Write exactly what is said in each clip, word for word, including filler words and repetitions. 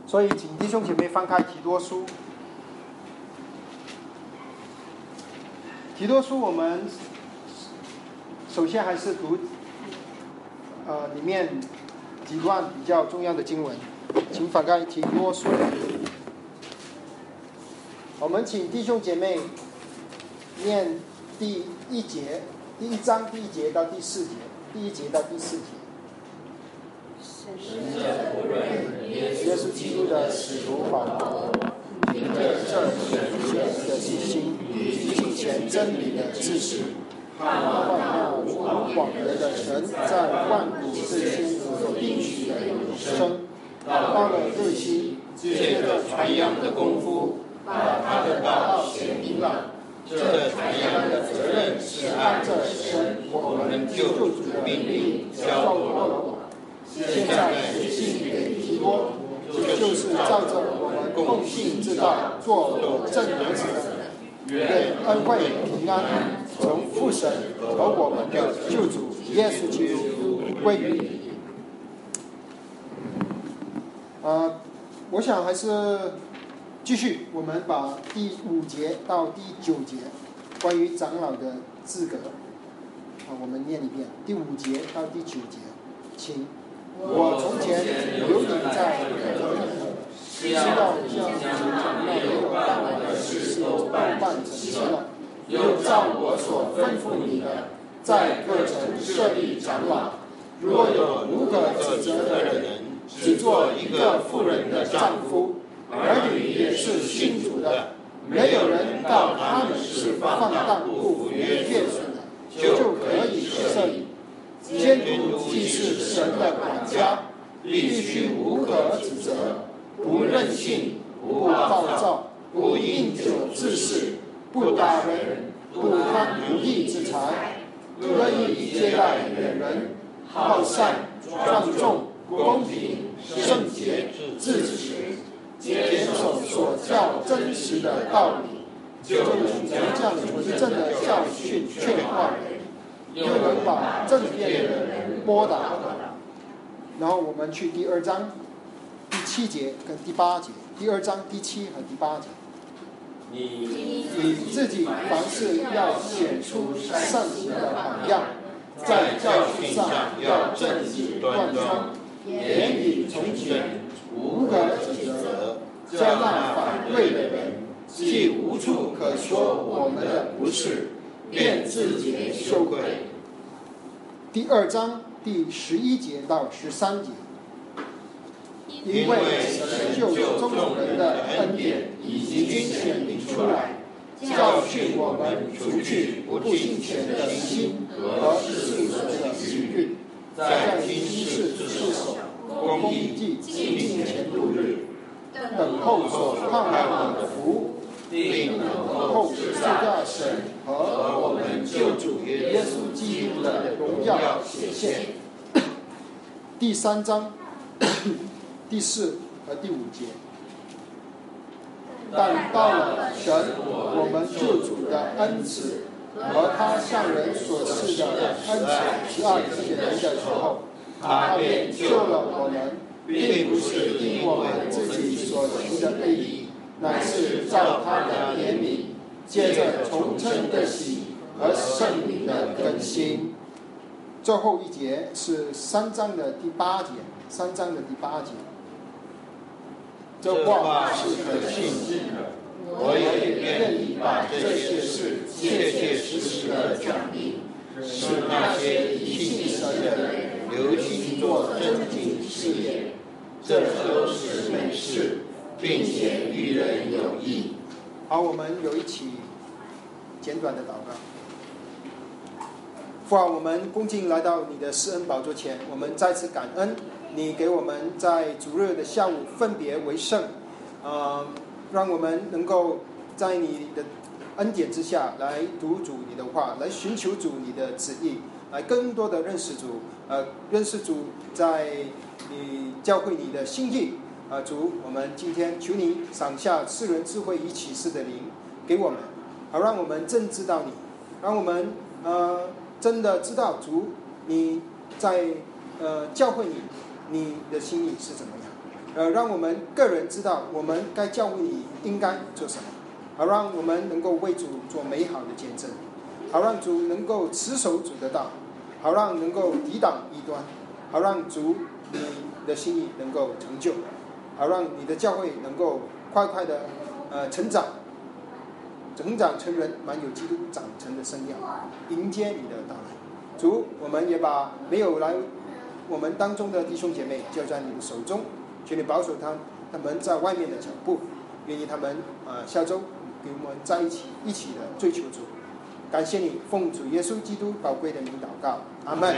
所以请弟兄姐妹翻开提多书。提多书我们首先还是读呃里面几段比较重要的经文，请翻开提多书。我们请弟兄姐妹念第一节，第一章第一节到第四节，第一节到第四节。耶稣基督的使徒保罗，凭着这属天的信心与敬虔真理的知识，盼望那无广德的神在万古之先所应许的永生，到了日期，借着传扬的功夫，把他的道显明了。这传扬的责任是按着神我们救主的命令交托了我。现在写信给提多，就是照着我们共信之道做我正儿子的人，愿恩惠平安从父神和我们的救主耶稣基督归于你。呃，我想还是继续，我们把第五节到第九节关于长老的资格，啊，我们念一遍，第五节到第九节，请。我从前留你在可里，知道将长老有办完的事都办办整齐了，又照我所吩咐你的，在各城设立长老。若有无可指责的人，只做一个妇人的丈夫，儿女也是信主的，没有人告他们是放荡不服约束的，就可以设立。监督既是神的管家，必须无可指责，不任性，不暴躁，不饮酒滋事，不打人，不贪不义之财，乐意接待远人，好善庄重，公平，圣洁，自持，坚守所教真实的道理，就是将纯正的教训劝化人，又能把正面的人拨打。然后我们去第二章第七节跟第八节，第二章第七和第八节。你你自己凡事要显出善行的榜样，在教训上要正直端庄，言语从简，无可指责，这样反对的人，既无处可说我们的不是，便自己羞愧。第二章第十一节到十三节，因为神就众人的恩典已经显明出来，教训我们除去不敬虔的心和世俗的余欲，在今世自守公义既敬虔度日，等候所盼望的福，并等候赐下神和我们救主耶稣基督的荣耀显现。第三章第四和第五节，但到了神我们救主的恩慈和他向人所赐的恩慈十二显明的时候，他便救了我们，并不是因我们自己所行的义理，乃是照他的怜悯，借着重生的喜和圣灵的更新。最后一节是三章的第八节，三章的第八节。这话是可信的，我也愿意把这些事切切实实的讲明，使那些以信神的人留心做真经事业，这都是美事，并且与人有益。好，我们有一起简短的祷告。父啊，我们恭敬来到你的施恩宝座前，我们再次感恩你给我们在主日的下午分别为圣，呃，让我们能够在你的恩典之下来读主你的话，来寻求主你的旨意，来更多的认识主，呃，认识主在你教会你的心意。呃，主，我们今天求你赏下赐人智慧与启示的灵给我们，好让我们真知道你，让我们呃真的知道主你在呃教会你你的心意是怎么样， 呃，让我们个人知道我们该教会你应该做什么，好让我们能够为主做美好的见证，好让主能够持守主的道，好让能够抵挡异端，好让主你的心意能够成就，好让你的教会能够快快的呃成长，成长成人，满有基督长成的身量，迎接你的到来。主，我们也把没有来我们当中的弟兄姐妹交在你的手中，求你保守他他们在外面的脚步，愿意他们呃下周给我们在一起一起的追求主。感谢你，奉主耶稣基督宝贵的名祷告，阿们。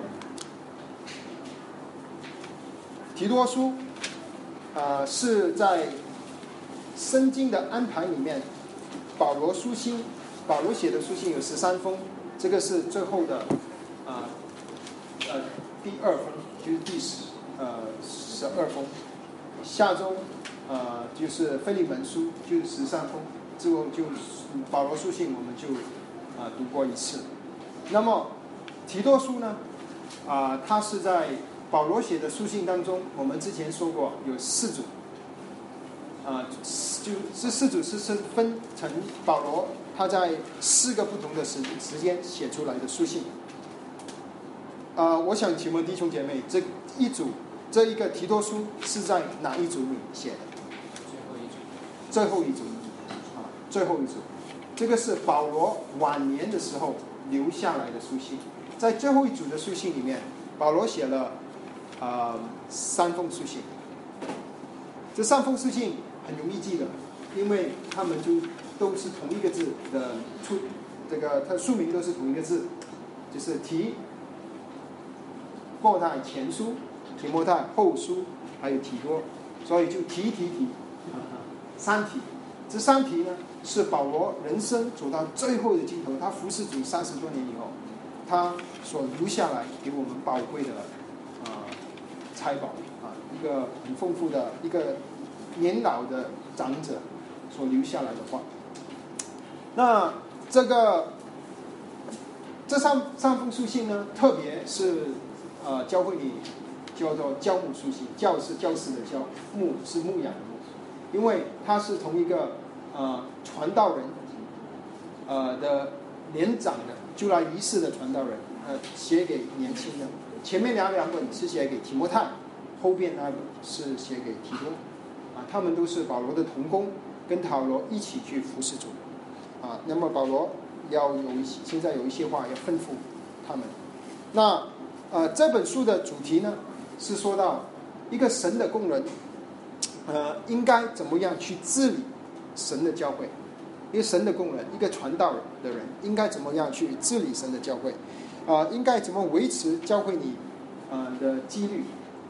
提多书呃是在圣经的安排里面，保罗书信，保罗写的书信有十三封，这个是最后的啊 呃, 呃第二封，就是第十呃十二封。下周呃就是腓利门书，就是十三封，之后就保罗书信我们就啊、呃、读过一次。那么提多书呢，啊、呃、它是在保罗写的书信当中，我们之前说过有四组。啊、呃，就这四组是是分成保罗他在四个不同的时时间写出来的书信。啊、呃，我想请问弟兄姐妹，这一组这一个提多书是在哪一组里写的？最后一组。最后一组啊，最后一组，这个是保罗晚年的时候留下来的书信。在最后一组的书信里面，保罗写了啊、呃、三封书信。这三封书信很容易记的，因为他们就都是同一个字的出，这个它书名都是同一个字，就是提莫太前书、提摩太后书，还有提多，所以就提提提，三提。这三提呢，是保罗人生走到最后的尽头，他服侍主三十多年以后，他所留下来给我们宝贵的啊、呃、财宝啊，一个很丰富的一个年老的长者所留下来的话。那这个这三三封书信呢，特别是呃教会里叫做教牧书信，教是教师的教，牧是牧养的牧，因为他是从一个呃传道人呃的年长的就来一世的传道人呃写给年轻的，前面两两本是写给提摩太，后边那本是写给提多啊，他们都是保罗的同工，跟保罗一起去服侍主啊。那么保罗要有一些现在有一些话要吩咐他们。那呃这本书的主题呢，是说到一个神的工人呃应该怎么样去治理神的教会，一个神的工人，一个传道的人应该怎么样去治理神的教会啊、呃？应该怎么维持教会里呃的纪律，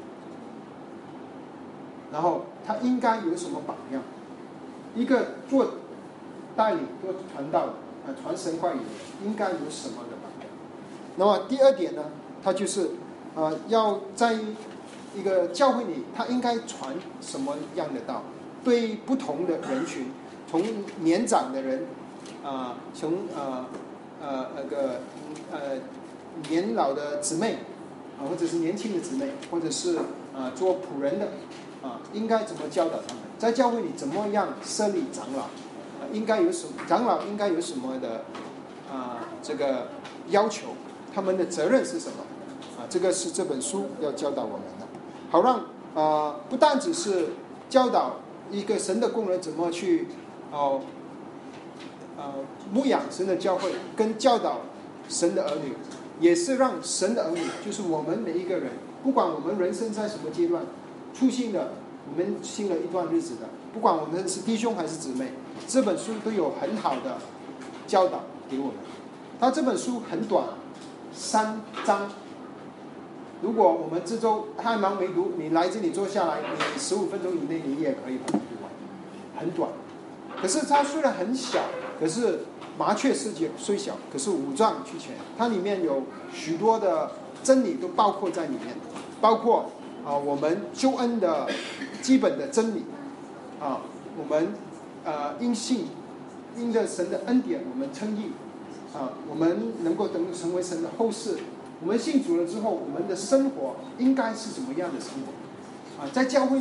然后他应该有什么榜样？一个做带领、做传道的、呃、传神话语的应该有什么的榜样？那么第二点呢，他就是呃要在一个教会里，他应该传什么样的道？对不同的人群，从年长的人啊、呃，从呃呃那个呃年老的姊妹啊、呃，或者是年轻的姊妹，或者是啊、呃、做仆人的。啊，应该怎么教导他们？在教会里怎么样设立长老？啊，应该有什么？长老应该有什么的啊？这个要求，他们的责任是什么？啊，这个是这本书要教导我们的，好让啊不但只是教导一个神的工人怎么去哦呃牧养神的教会，跟教导神的儿女，也是让神的儿女，就是我们每一个人，不管我们人生在什么阶段。初信的，我们信了一段日子的，不管我们是弟兄还是姊妹，这本书都有很好的教导给我们。它这本书很短，三章。如果我们这周太忙没读，你来这里坐下来，你十五分钟以内你也可以把它读完，很短。可是它虽然很小，可是麻雀虽小，可是五脏俱全。它里面有许多的真理都包括在里面，包括。啊，我们救恩的基本的真理啊，我们呃因信因着神的恩典，我们称义啊，我们能够等成为神的后嗣。我们信主了之后，我们的生活应该是怎么样的生活啊？在教会里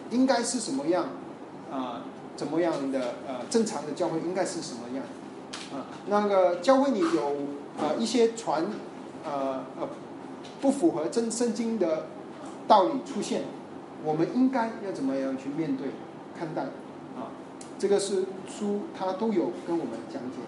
应该是什么样啊、呃？怎么样的呃正常的教会应该是什么样啊？那个教会里有呃一些传呃呃不符合真圣经的道理出现，我们应该要怎么样去面对看待啊？这个是书它都有跟我们讲解。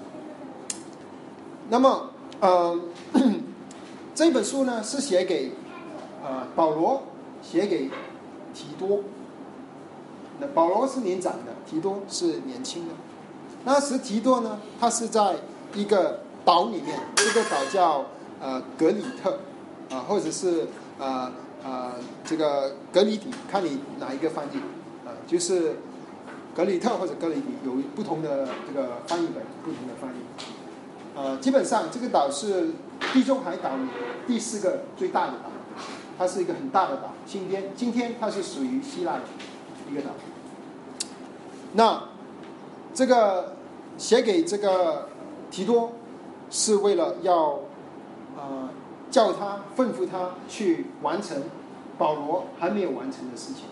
那么呃这本书呢是写给呃保罗写给提多。那保罗是年长的，提多是年轻的。那时提多呢，他是在一个岛里面，这个岛叫呃格里特啊、呃，或者是呃呃这个格里底，看你哪一个翻译啊、呃，就是格里特或者格里底有不同的这个翻译本，不同的翻译。呃，基本上这个岛是地中海岛里第四个最大的岛，它是一个很大的岛。今天今天它是属于希腊的一个岛。那这个写给这个提多，是为了要呃叫他吩咐他去完成保罗还没有完成的事情。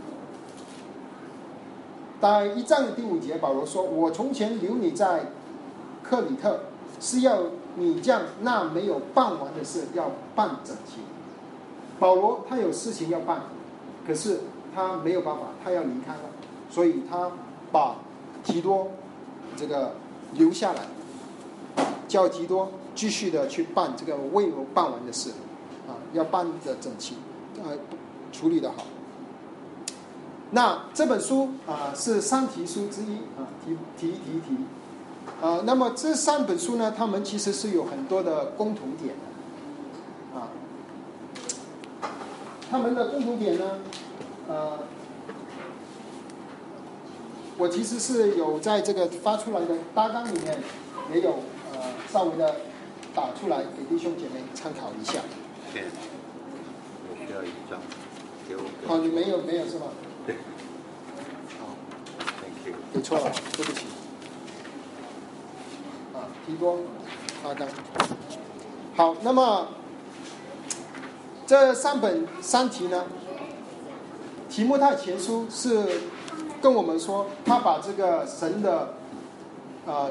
在一章的第五节，保罗说：“我从前留你在克里特，是要你将那没有办完的事要办整齐。”保罗他有事情要办，可是他没有办法，他要离开了，所以他把提多这个留下来，叫提多继续的去办这个未有办完的事啊，要办的整齐，呃，处理的好。那这本书啊、呃、是三题书之一啊，提提提提啊、呃。那么这三本书呢，它们其实是有很多的共同点的啊。它们的共同点呢，呃，我其实是有在这个发出来的大纲里面也有呃稍微的打出来给弟兄姐妹参考一下。 对，我需要一张，给我。 哦，你没有没有是吗？ 对。 好 ，Thank you。 给错了，对不起。啊，提多大纲。好，那么这三本三题呢，提摩太前书是跟我们说，他把这个神的呃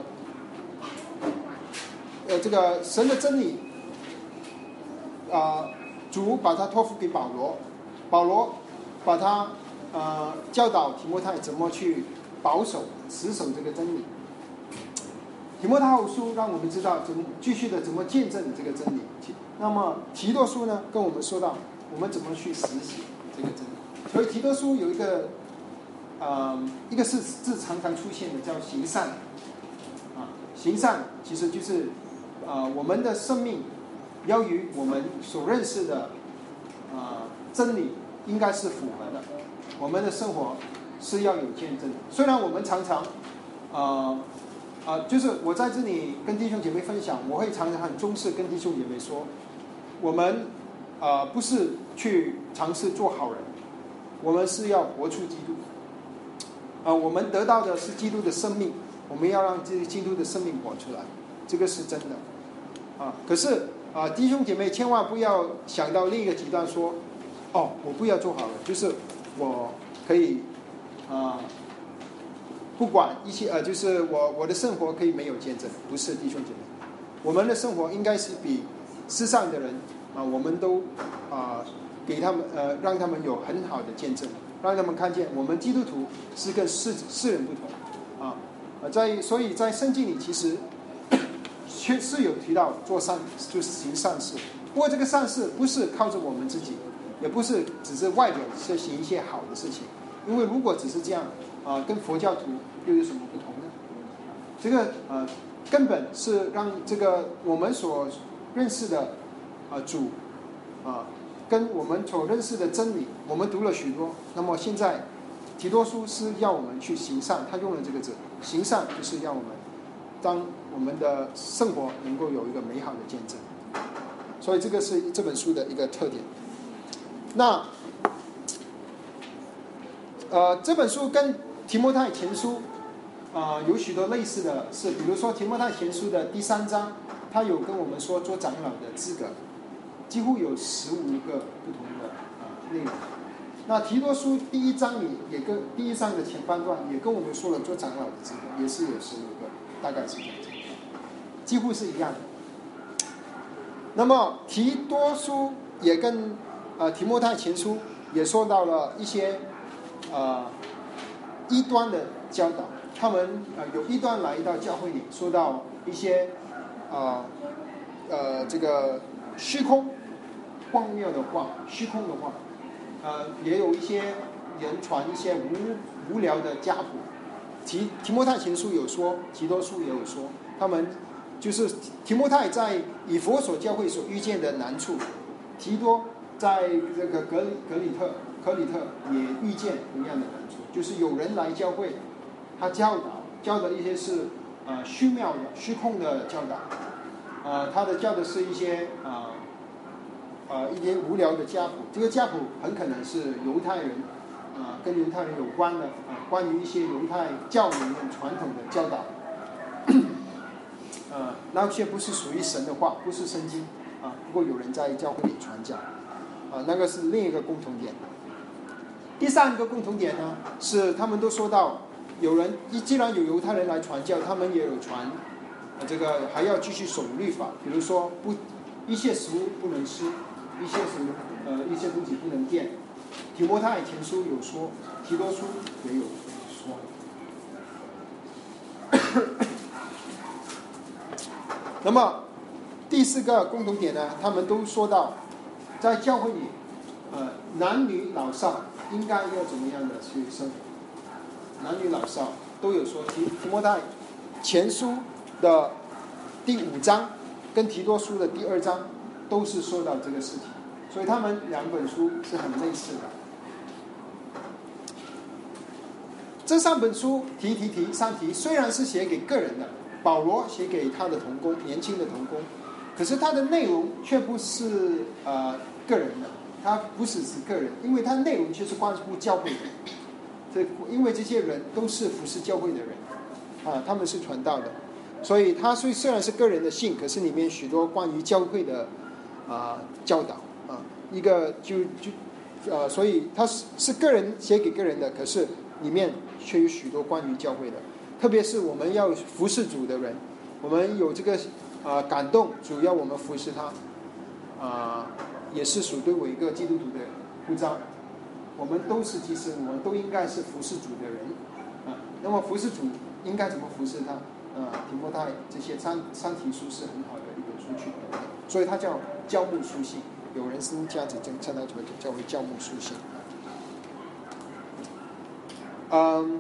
呃这个神的真理啊、呃，主把他托付给保罗，保罗把他呃教导提摩太怎么去保守持守这个真理。提摩太后书让我们知道怎么继续的怎么见证这个真理。那么提多书呢，跟我们说到我们怎么去实行这个真理。所以提多书有一个呃一个是字常常出现的，叫行善啊，行善其实就是呃我们的生命要与我们所认识的呃真理应该是符合的，我们的生活是要有见证的。虽然我们常常呃呃就是我在这里跟弟兄姐妹分享，我会常常很重视跟弟兄姐妹说，我们呃不是去尝试做好人，我们是要活出基督。啊、呃，我们得到的是基督的生命，我们要让这基督的生命活出来，这个是真的。啊，可是啊、呃，弟兄姐妹千万不要想到另一个极端说，哦，我不要做好人，就是我可以啊、呃，不管一切呃，就是我我的生活可以没有见证，不是弟兄姐妹，我们的生活应该是比世上的人啊、呃，我们都啊、呃、给他们呃，让他们有很好的见证。让他们看见我们基督徒是跟世世人不同啊！在所以在圣经里其实确是有提到做善，就是行善事。不过这个善事不是靠着我们自己，也不是只是外表是行一些好的事情。因为如果只是这样啊，跟佛教徒又有什么不同呢？这个呃根本是让这个我们所认识的啊主啊。跟我们所认识的真理，我们读了许多。那么现在提多书是要我们去行善，他用了这个字，行善就是要我们当我们的生活能够有一个美好的见证。所以这个是这本书的一个特点。那呃这本书跟提摩太前书啊、呃、有许多类似的是，比如说提摩太前书的第三章，他有跟我们说做长老的资格。几乎有十五个不同的啊、呃、内容， 那提多书第一章里也跟第一章的前半段也跟我们说了做长老的资格，也是有十五个，大概是这样子，几乎是一样的。那么提多书也跟呃提摩太前书也说到了一些呃异端的教导，他们呃有异端来到教会里，说到一些呃呃这个虚空荒谬的话，虚空的话。呃，也有一些人传一些无无聊的家谱，提提摩太前书有说，提多书也有说，他们就是提摩太在以弗所教会所遇见的难处，提多在这个格里格里特格里特也遇见同样的难处，就是有人来教会，他教导教的一些是呃虚妙的虚空的教导，呃，他的教的是一些啊。呃呃，一点无聊的家谱，这个家谱很可能是犹太人，啊、呃，跟犹太人有关的，啊、呃，关于一些犹太教里面传统的教导，呃，那些不是属于神的话，不是圣经，啊、呃，不过有人在教会里传教，啊、呃，那个是另一个共同点。第三个共同点呢，是他们都说到，有人既然有犹太人来传教，他们也有传，呃，这个还要继续守律法，比如说不一切食物不能吃。一些什么呃一些东西不能垫，提摩太前书有说，提多书也有说。那么第四个共同点呢，他们都说到，在教会里，呃男女老少应该要怎么样的去生活，男女老少都有说。提提摩太前书的第五章跟提多书的第二章都是说到这个事情。所以他们两本书是很类似的。这三本书提提提三提，虽然是写给个人的，保罗写给他的同工，年轻的同工，可是它的内容却不是呃个人的，它不是指个人，因为它内容却是关乎教会的。这因为这些人都是服侍教会的人，啊，他们是传道的，所以他虽虽然是个人的信，可是里面许多关于教会的啊、呃、教导。啊，一个就就，呃，所以他是是个人写给个人的，可是里面却有许多关于教会的，特别是我们要服侍主的人，我们有这个啊、呃、感动，主要我们服侍他，啊、呃，也是属对我一个基督徒的呼召。我们都是，其实我们都应该是服侍主的人啊。那么服侍主应该怎么服侍他？啊，提摩太这些三三体书是很好的一本书去，所以它叫教牧书信。有人是这样子称它叫为教牧书信。嗯，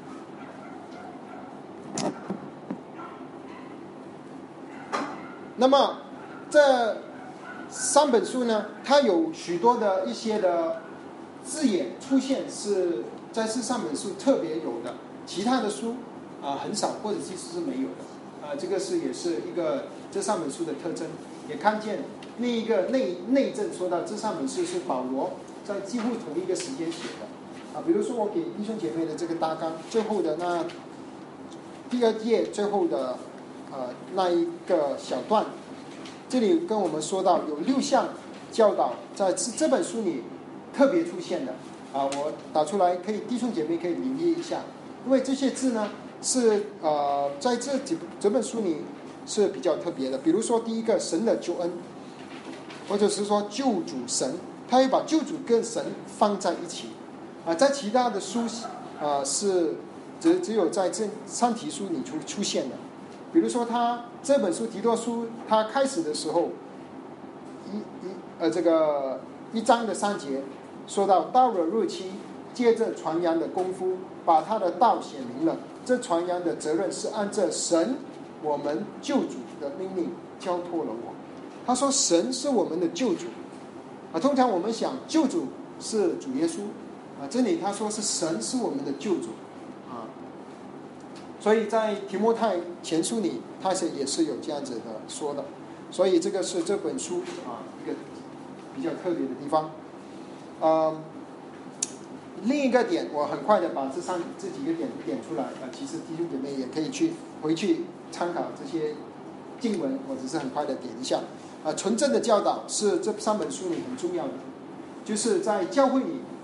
那么这三本书呢，它有许多的一些的字眼出现是在这三本书特别有的，其他的书啊、呃、很少或者其实是没有的啊、呃，这个是也是一个这三本书的特征。也看见另一个内内证说到这三本书是保罗在几乎同一个时间写的啊，比如说我给弟兄姐妹的这个大纲最后的那第二页最后的呃那一个小段，这里跟我们说到有六项教导在这本书里特别出现的啊，我打出来可以弟兄姐妹可以留意一下，因为这些字呢是呃在这几这本书里是比较特别的。比如说第一个神的救恩，或者是说救主神，他会把救主跟神放在一起啊，在其他的书啊是只只有在这三体书里出出现的。比如说他这本书提多书，他开始的时候一一呃这个一章的三节说到，到了日期，借着传扬的功夫把他的道显明了，这传扬的责任是按照神我们救主的命令交托了我。他说神是我们的救主啊，通常我们想救主是主耶稣啊，这里他说是神是我们的救主啊，所以在提摩太前书里他是也是有这样子的说的，所以这个是这本书啊一个比较特别的地方。呃，另一个点我很快的把这三这几个点点出来啊，其实弟兄姐妹也可以去回去参考这些经文，我只是很快的点一下啊。纯正的教导是这三本书里很重要的，就是在教会里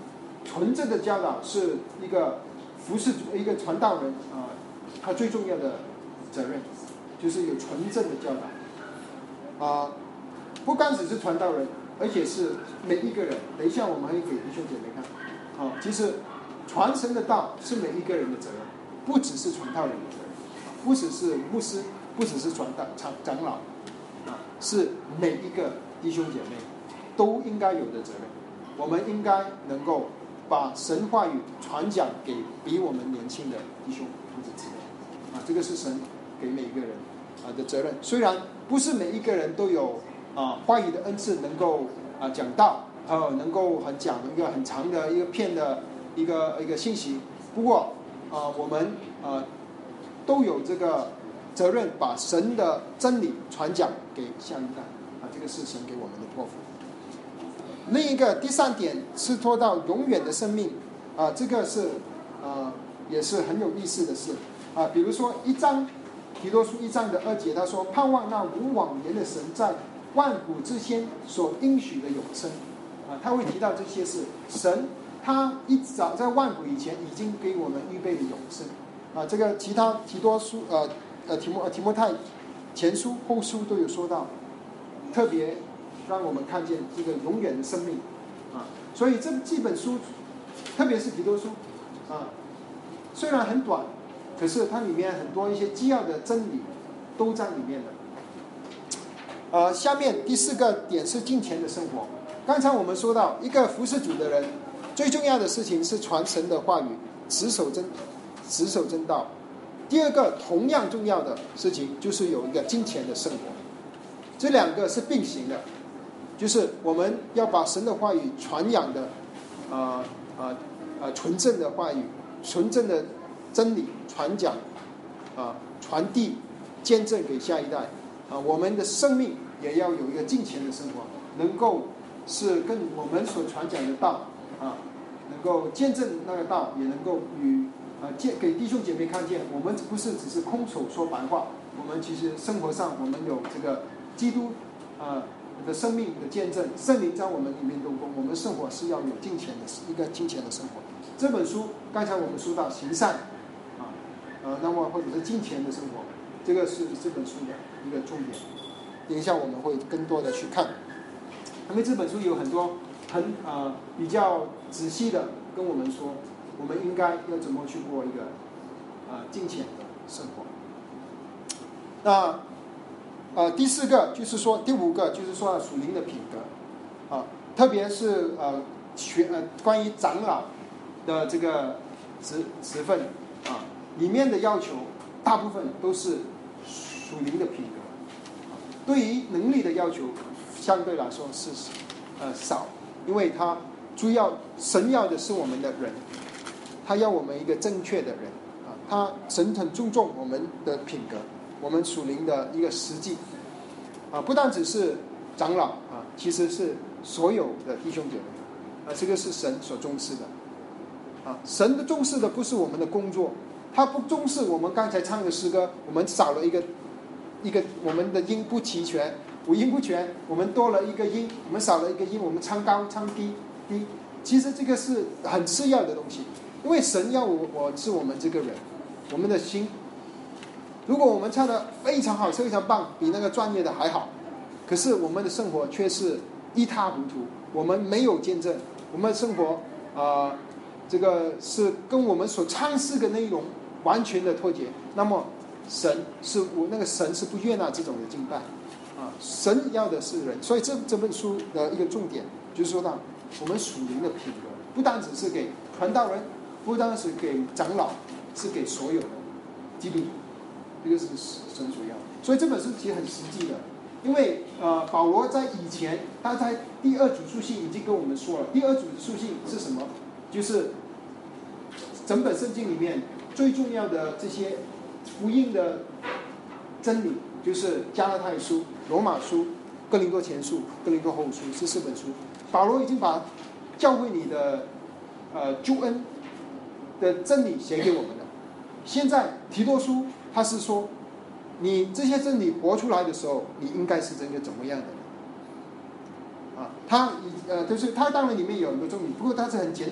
纯正的教导是一个服侍一个传道人啊、呃，他最重要的责任就是有纯正的教导啊、呃，不单只是传道人，而且是每一个人。等一下我们会给弟兄姐妹看啊、呃，其实传神的道是每一个人的责任，不只是传道人的责任，不只是牧师，不只是传道长长老啊，是每一个弟兄姐妹都应该有的责任。我们应该能够把神话语传讲给比我们年轻的弟兄或者姊妹啊，这个是神给每一个人啊的责任。虽然不是每一个人都有啊话语的恩赐，能够啊讲道，呃，能够很讲一个很长的一个片的一个一个信息，不过啊，我们啊都有这个责任，把神的真理传讲给下一代啊，这个是神给我们的托付。另一个第三点是说到永远的生命啊，这个是啊也是很有意思的事啊。比如说一章提多书一章的二节，他说盼望那无妄言的神在万古之先所应许的永生啊，他会提到这些事。神他一早在万古以前已经给我们预备了永生啊。这个其他提多书呃呃提摩呃提摩太前书后书都有说到，特别让我们看见这个永远的生命啊，所以这几本书，特别是提多书啊，虽然很短，可是它里面很多一些基要的真理都在里面的。呃，下面第四个点是敬虔的生活。刚才我们说到，一个服侍主的人，最重要的事情是传神的话语，持守真持守真道。第二个同样重要的事情就是有一个敬虔的生活，这两个是并行的。就是我们要把神的话语传扬的，啊啊啊纯正的话语、纯正的真理传讲，啊传递、见证给下一代，啊我们的生命也要有一个敬虔的生活，能够是跟我们所传讲的道啊，能够见证那个道，也能够与啊见给弟兄姐妹看见，我们不是只是空手说白话，我们其实生活上我们有这个基督啊。的生命的见证，圣灵在我们里面动工，我们生活是要有敬虔的一个敬虔的生活。这本书刚才我们说到行善啊，呃，那么或者是敬虔的生活，这个是这本书的一个重点。等一下我们会更多的去看，因为这本书有很多很啊、呃、比较仔细的跟我们说，我们应该要怎么去过一个啊、呃、敬虔的生活。那呃，第四个就是说，第五个就是说属灵的品格，啊，特别是呃学呃关于长老的这个职职分啊，里面的要求大部分都是属灵的品格，啊，对于能力的要求相对来说是呃少，因为他主要神要的是我们的人，他要我们一个正确的人啊，他神很注重我们的品格。我们属灵的一个实际啊，不但只是长老啊，其实是所有的弟兄姐妹啊，这个是神所重视的啊。神的重视的不是我们的工作，他不重视我们刚才唱的诗歌，我们少了一个一个我们的音不齐全，五音不全，我们多了一个音，我们少了一个音，我们唱高唱低低，其实这个是很次要的东西，因为神要我我是我们这个人，我们的心。如果我们唱得非常好，非常棒，比那个专业的还好，可是我们的生活却是一塌糊涂，我们没有见证，我们的生活啊、呃，这个是跟我们所唱诗的内容完全的脱节，那么神是我那个神是不悦纳这种的敬拜啊，神要的是人，所以这这本书的一个重点就是说到我们属灵的品格，不单只是给传道人，不单是给长老，是给所有的基督徒。这个是神所要的，所以这本书其实很实际的，因为呃，保罗在以前他在第二组书信已经跟我们说了，第二组书信是什么？就是整本圣经里面最重要的这些福音的真理，就是加拉太书、罗马书、哥林多前书、哥林多后书这四本书，保罗已经把教会里的呃救恩的真理写给我们了。现在提多书他是说，你这些真理活出来的时候，你应该是一个怎么样的人啊？他呃，就是他当然里面有很多真理，不过他是很简短的。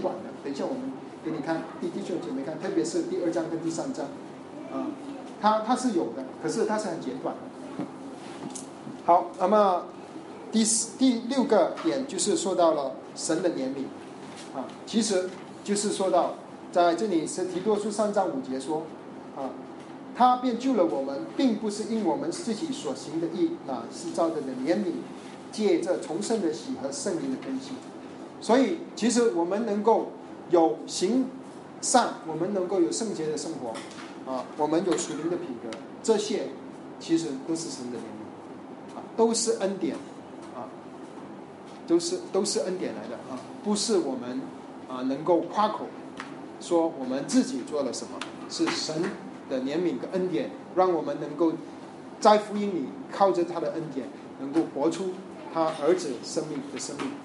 等一下我们给你看弟弟兄姐妹看，特别是第二章跟第三章，啊，它它是有的，可是它是很简短的。好，那么第第六个点就是说到了神的怜悯，啊，其实就是说到在这里是提多书三章五节说，啊，他便救了我们，并不是因我们自己所行的义，乃是照着的怜悯，借着重生的喜和圣灵的更新。所以其实我们能够有行善，我们能够有圣洁的生活，啊，我们有属灵的品格，这些其实都是神的怜悯，啊，都是恩典，啊，都是都是恩典来的啊，不是我们啊能够夸口说我们自己做了什么，是神的怜悯跟恩典，让我们能够在福音里靠着他的恩典，能够活出他儿子生命的生命。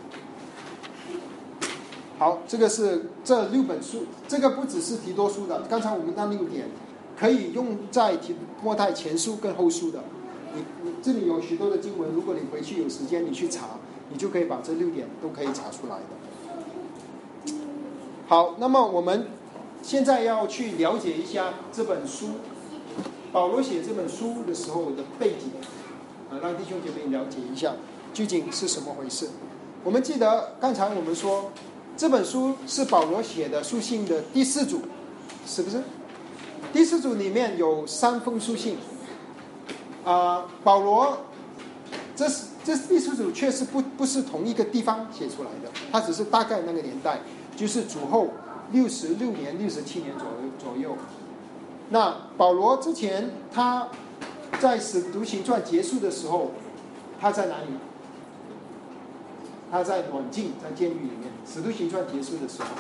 好，这个是这六本书，这个不只是提多书的，刚才我们那六点可以用在提摩太前书跟后书的。你你这里有许多的经文，如果你回去有时间你去查，你就可以把这六点都可以查出来的。好，那么我们现在要去了解一下这本书，保罗写这本书的时候的背景，啊，让弟兄姐妹了解一下究竟是什么回事。我们记得刚才我们说，这本书是保罗写的书信的第四组，是不是？第四组里面有三封书信，啊、呃，保罗这是这第四组确实不不是同一个地方写出来的，它只是大概那个年代，就是主后六十六年、六十七年左右左右。那保罗之前他在使徒行传结束的时候，他在哪里？他在软禁，在监狱里面。使徒行传结束的时候，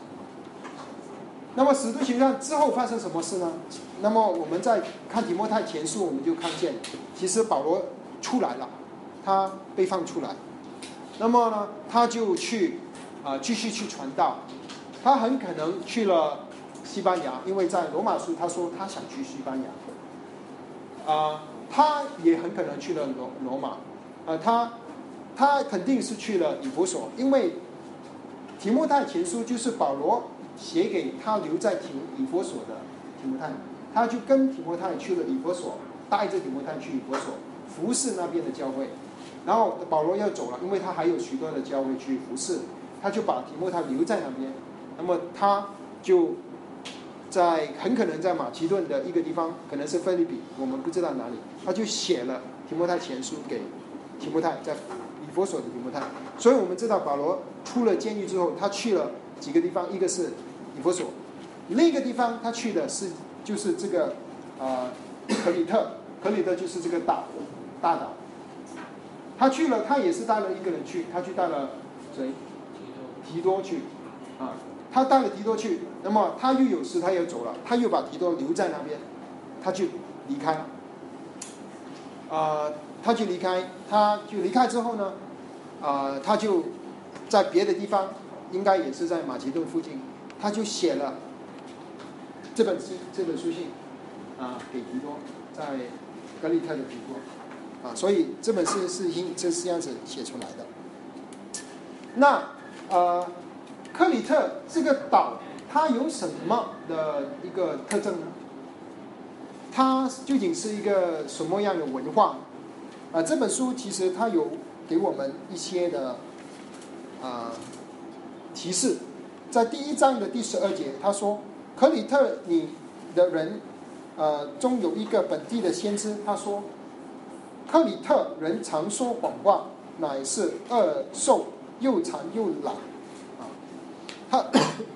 那么使徒行传之后发生什么事呢？那么我们在看提摩太前书，我们就看见，其实保罗出来了，他被放出来，那么呢，他就去啊、呃、继续去传道，他很可能去了西班牙，因为在罗马书他说他想去西班牙，啊、呃，他也很可能去了罗罗马，啊、呃，他他肯定是去了以弗所，因为提摩太前书就是保罗写给他留在提以弗所的提摩太，他就跟提摩太去了以弗所，带着提摩太去以弗所服侍那边的教会。然后保罗要走了，因为他还有许多的教会去服侍，他就把提摩太留在那边。那么他就在很可能在马其顿的一个地方，可能是腓立比，我们不知道哪里，他就写了提摩太前书给提摩太，在以弗所的提摩太。所以我们知道保罗出了监狱之后，他去了几个地方，一个是以弗所，另一个地方他去的是就是这个呃可里特，可里特就是这个岛大岛。他去了，他也是带了一个人去，他去带了谁？提多去啊，他带了提多去，那么他又有事，他又走了，他又把提多留在那边，他就离开了。啊、呃，他就离开，他就离开之后呢，啊、呃，他就在别的地方，应该也是在马其顿附近，他就写了这本书这本书信啊、呃、给提多，在格里特的提多。啊，所以这本书是因这是这样子写出来的。那呃，克里特这个岛它有什么的一个特征呢？它究竟是一个什么样的文化？啊，这本书其实它有给我们一些的啊、呃、提示，在第一章的第十二节，他说克里特你的人呃中有一个本地的先知，他说。克里特人常说谎话，乃是恶兽，又馋又懒，啊，他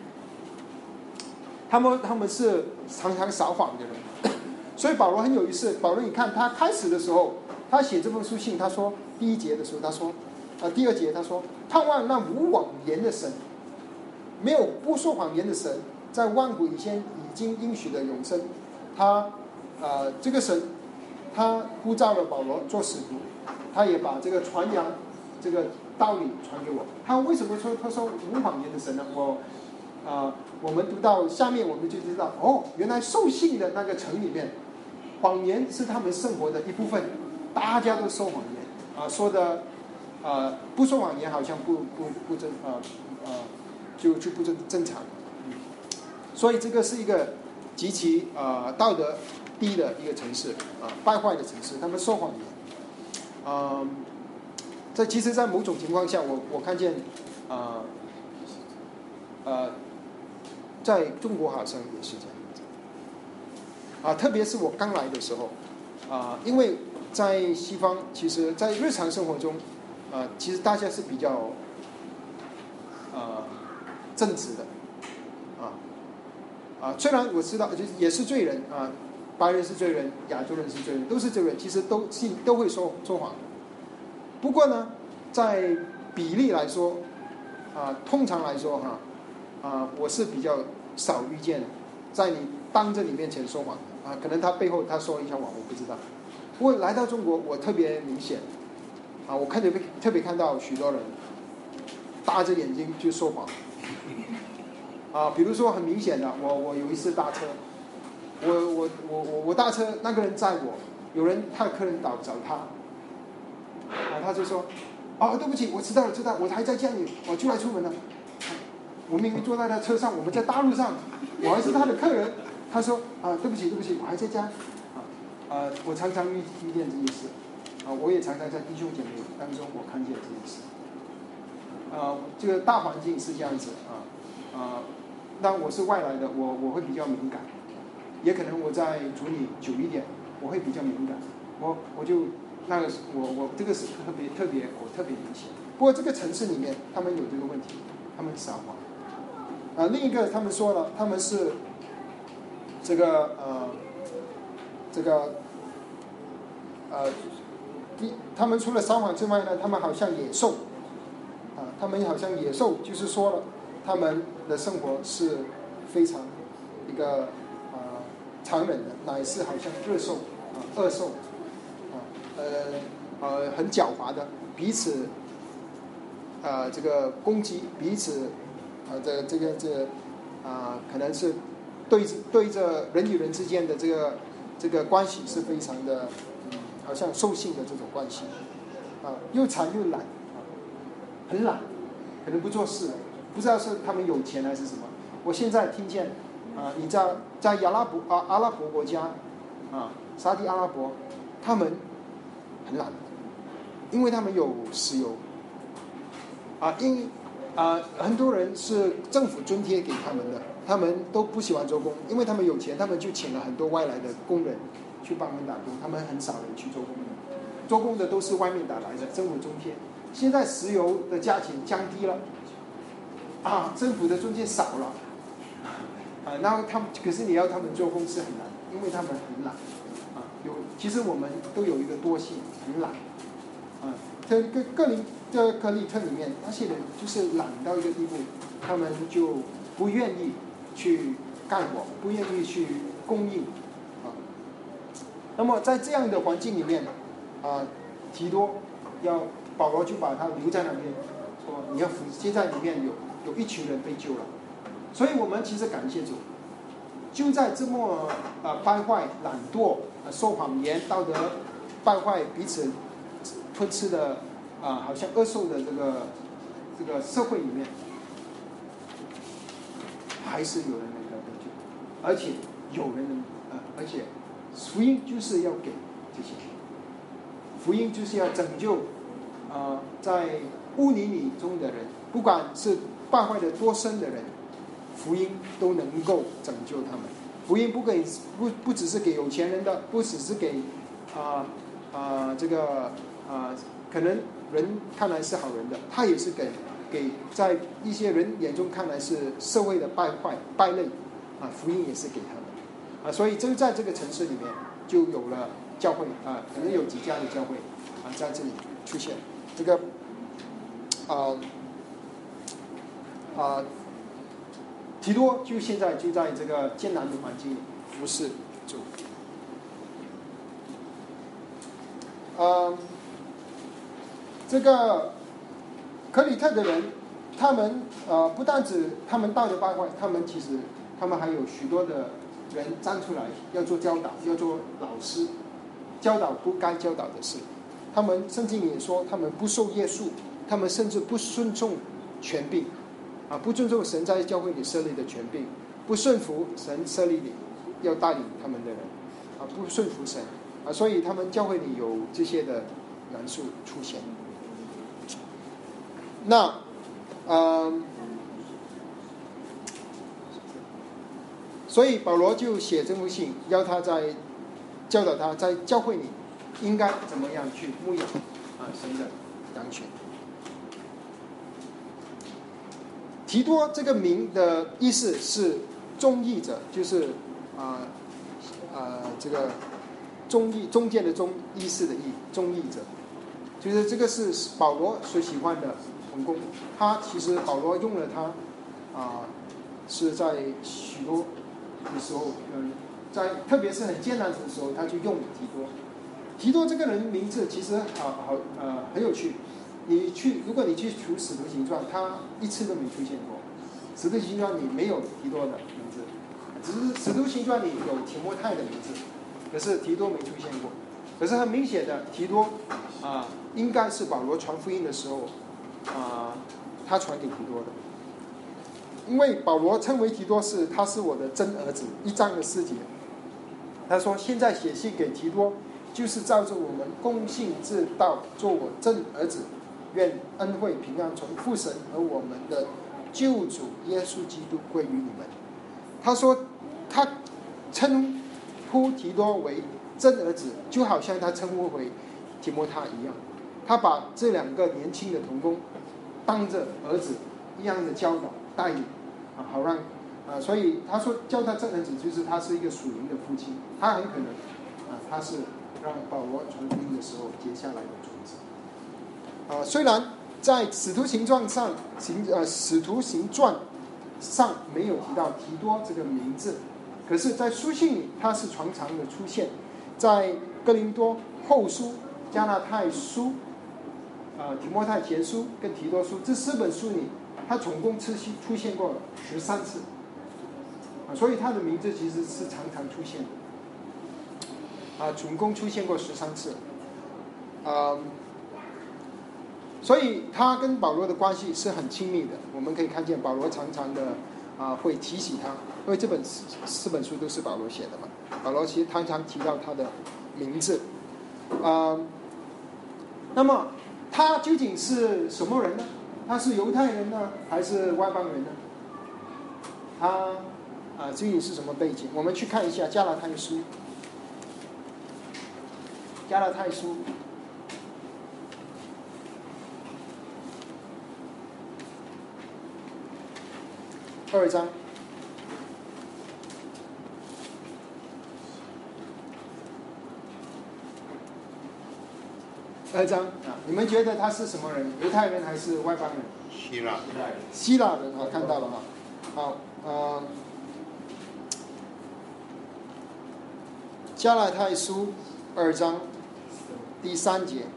他们他们是常常撒谎的人，所以保罗很有意思。保罗，你看他开始的时候，他写这封书信，他说第一节的时候，他说，呃，第二节他说，盼望那无谎言的神，没有不说谎言的神，在万古以前已经应许的永生，他呃这个神。他呼召了保罗做使徒，他也把这个传扬这个道理传给我。他为什么说他说无谎言的神呢？我啊、呃，我们读到下面我们就知道，哦，原来受信的那个城里面，谎言是他们生活的一部分，大家都说谎言啊、呃，说的啊、呃、不说谎言好像不不不真啊啊就就不正正常了。所以这个是一个极其呃道德低的一个城市啊、呃，败坏的城市，他们说谎言。嗯、呃，这其实，在某种情况下，我我看见啊呃，呃，在中国好像也是这样子啊、呃，特别是我刚来的时候啊、呃，因为在西方，其实在日常生活中啊、呃，其实大家是比较呃正直的啊。啊，虽然我知道，就是也是罪人啊，白人是罪人，亚洲人是罪人，都是罪人，其实都信都会说说谎。不过呢，在比例来说，啊，通常来说哈，啊，我是比较少遇见在你当着你面前说谎啊，可能他背后他说一下谎，我不知道。不过来到中国，我特别明显啊，我看见特别看到许多人大着眼睛去说谎。啊，比如说很明显的，我我有一次搭车，我我我我我搭车，那个人载我，有人他的客人找找他，啊，他就说，哦，对不起，我知道了，知道，我还在家里，我就来出门了，我明明坐在他车上，我们在大路上，我还是他的客人，他说啊，对不起，对不起，我还在家，啊，呃，我常常遇遇见这件事，啊，我也常常在弟兄姐妹当中我看见这件事，啊，这个大环境是这样子啊，啊。当我是外来的，我我会比较敏感，也可能我在主里久一点，我会比较敏感，我我就那个我我这个是特别特别我特别明显。不过这个城市里面他们有这个问题，他们撒谎。啊，另一个他们说了，他们是这个呃这个呃第他们除了撒谎之外呢，他们好像野兽啊，他们好像野兽，就是说了。他们的生活是非常一个呃残忍的，乃是好像恶兽啊、呃、恶兽啊呃呃很狡猾的，彼此啊、呃、这个攻击彼此啊、呃、这这个这啊、呃、可能是对对着人与人之间的这个这个关系是非常的嗯好像兽性的这种关系啊、呃、又馋又懒啊、呃、很懒，可能不做事。不知道是他们有钱还是什么。我现在听见，啊、呃，你在在阿拉伯啊阿拉伯国家，啊，沙特阿拉伯，他们很懒，因为他们有石油，啊，因啊很多人是政府津贴给他们的，他们都不喜欢做工，因为他们有钱，他们就请了很多外来的工人去帮忙打工，他们很少人去做工的，做工的都是外面打来的政府津贴。现在石油的价钱降低了。啊，政府的中介少了，啊，然后他们可是你要他们做工是很难，因为他们很懒，啊，有其实我们都有一个惰性，很懒，啊，在个个林这格里特里面，那些人就是懒到一个地步，他们就不愿意去干活，不愿意去供应，啊，那么在这样的环境里面，啊，提多要保罗就把他留在那边，说你要服，现在里面有。有一群人被救了，所以我们其实感谢主，就在这么呃败坏、懒惰、呃、说谎言、道德败坏、彼此吞吃的啊、呃，好像恶兽的这个这个社会里面，还是有人能够得救，而且有人能呃，而且福音就是要给这些人，福音就是要拯救啊、呃，在污泥里中的人，不管是败坏的多深的人，福音都能够拯救他们。福音不给不不只是给有钱人的，不只是给啊啊、呃呃、这个啊、呃、可能人看来是好人的，他也是给给在一些人眼中看来是社会的败坏败类啊，福音也是给他们啊，所以就在这个城市里面就有了教会啊，可能有几家的教会啊在这里出现这个啊。呃啊，提多就现在就在这个艰难的环境里服侍主。呃，这个可里特的人，他们呃不但指他们道德败坏，他们其实他们还有许多的人站出来要做教导，要做老师，教导不该教导的事。他们圣经也说，他们不受约束，他们甚至不顺从权柄。 啊，不尊重神在教会里设立的权柄，不顺服神设立里要带领他们的人，啊，不顺服神，啊，所以他们教会里有这些的元素出现。那，嗯，所以保罗就写这封信，要他在教导他在教会里应该怎么样去牧养啊神的羊群。提多这个名的意思是中义者，就是啊啊这个中义中间的中医事的义，中义者，就是这个是保罗所喜欢的同工。他其实保罗用了他啊是在许多的时候，嗯，在特别是很艰难的时候，他就用提多。提多这个人名字其实好好呃很有趣。你去，如果你去读《使徒行传》，他一次都没出现过。《使徒行传》里没有提多的名字，只是《使徒行传》里有提摩太的名字，可是提多没出现过。可是很明显的，提多啊、呃，应该是保罗传福音的时候啊、呃，他传给提多的。因为保罗称为提多是他是我的真儿子，一章的四节，他说现在写信给提多，就是照着我们公信之道做我真儿子。愿恩惠平安从父神和我们的救主耶稣基督归于你们。他说他称呼提多为真儿子，就好像他称呼为提摩太一样。他把这两个年轻的同工当着儿子一样的教导带领啊，好让啊，所以他说叫他真儿子，就是他是一个属灵的父亲。他很可能啊，他是让保罗传福音的时候接下来的种子。啊，虽然在使徒行传上行呃使徒行传上没有提到提多这个名字，可是，在书信里它是常常的出现，在哥林多后书、加拉太书、呃提摩太前书跟提多书这四本书里，它总共出出现过十三次，啊，所以它的名字其实是常常出现的，啊，总共出现过十三次，啊。所以他跟保罗的关系是很亲密的。我们可以看见保罗常常的啊、呃、会提起他，因为这本四本书都是保罗写的嘛。保罗其实常常提到他的名字，啊、呃，那么他究竟是什么人呢？他是犹太人呢，还是外邦人呢？他啊、呃、究竟是什么背景？我们去看一下加拉太书，加拉太书。二章，二章啊，你们觉得他是什么人？犹太人还是外邦人？ 希腊， 希腊人啊，看到了啊，好，呃，加拉太书二章第三节。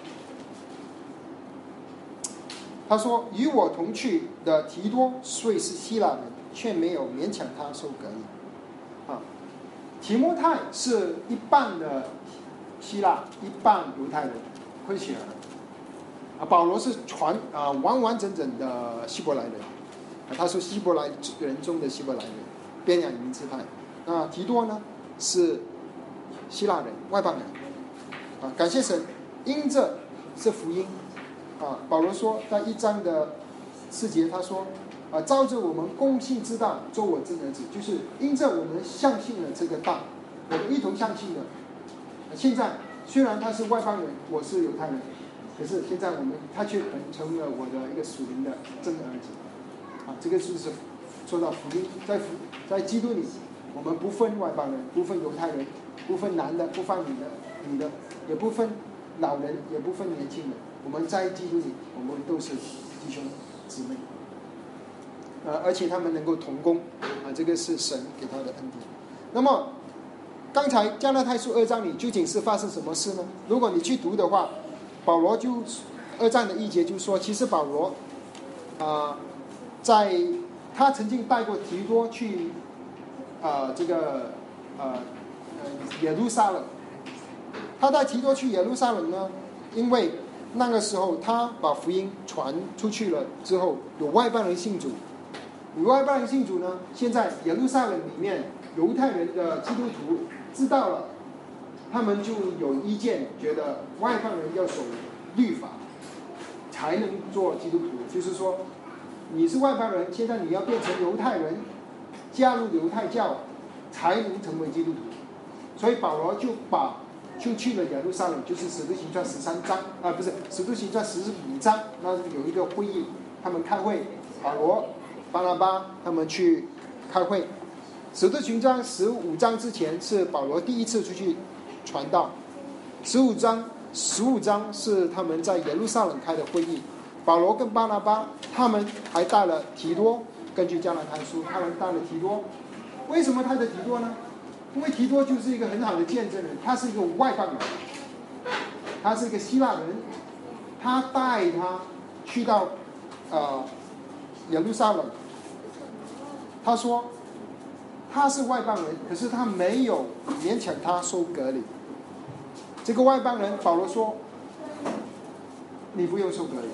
他说：“与我同去的提多虽是希腊人，却没有勉强他受割礼。”啊，提摩太是一半的希腊，一半犹太人，混血儿。啊，保罗是传啊完完整整的希伯来人，啊，他是希伯来人中的希伯来人，便雅悯支派。那提多呢是希腊人，外邦人。啊，感谢神，因着是福音。啊，保罗说，在一章的四节，他说：“啊，照着我们公信之道做我真儿子，就是因着我们相信了这个道，我们一同相信了。现在虽然他是外邦人，我是犹太人，可是现在我们他却成了我的一个属灵的真儿子。啊，这个就是说到福音，在福在基督里，我们不分外邦人，不分犹太人，不分男的，不分女的，女的，也不分老人，也不分年轻人。”我们在基督里，我们都是弟兄姊妹，呃，而且他们能够同工，啊，这个是神给他的恩典。那么，刚才加拉太书二章里究竟是发生什么事呢？如果你去读的话，保罗就二章的一节就说，其实保罗，啊、呃，在他曾经带过提多去，啊、呃，这个呃呃耶路撒冷，他带提多去耶路撒冷呢，因为那个时候他把福音传出去了之后，有外邦人信主，有外邦人信主呢，现在耶路撒冷里面犹太人的基督徒知道了，他们就有意见，觉得外邦人要守律法才能做基督徒，就是说你是外邦人，现在你要变成犹太人，加入犹太教才能成为基督徒。所以保罗就把就去了耶路撒冷，就是使徒行传十三章啊，不是使徒行传十五章，那有一个会议，他们开会，保罗、巴拿巴他们去开会。使徒行传十五章之前是保罗第一次出去传道，十五章十五章是他们在耶路撒冷开的会议。保罗跟巴拿巴他们还带了提多，根据加拉太书，他们带了提多。为什么带着提多呢？因为提多就是一个很好的见证人，他是一个外邦人，他是一个希腊人，他带他去到呃耶路撒冷。他说他是外邦人，可是他没有勉强他受割礼。这个外邦人保罗说你不用受割礼，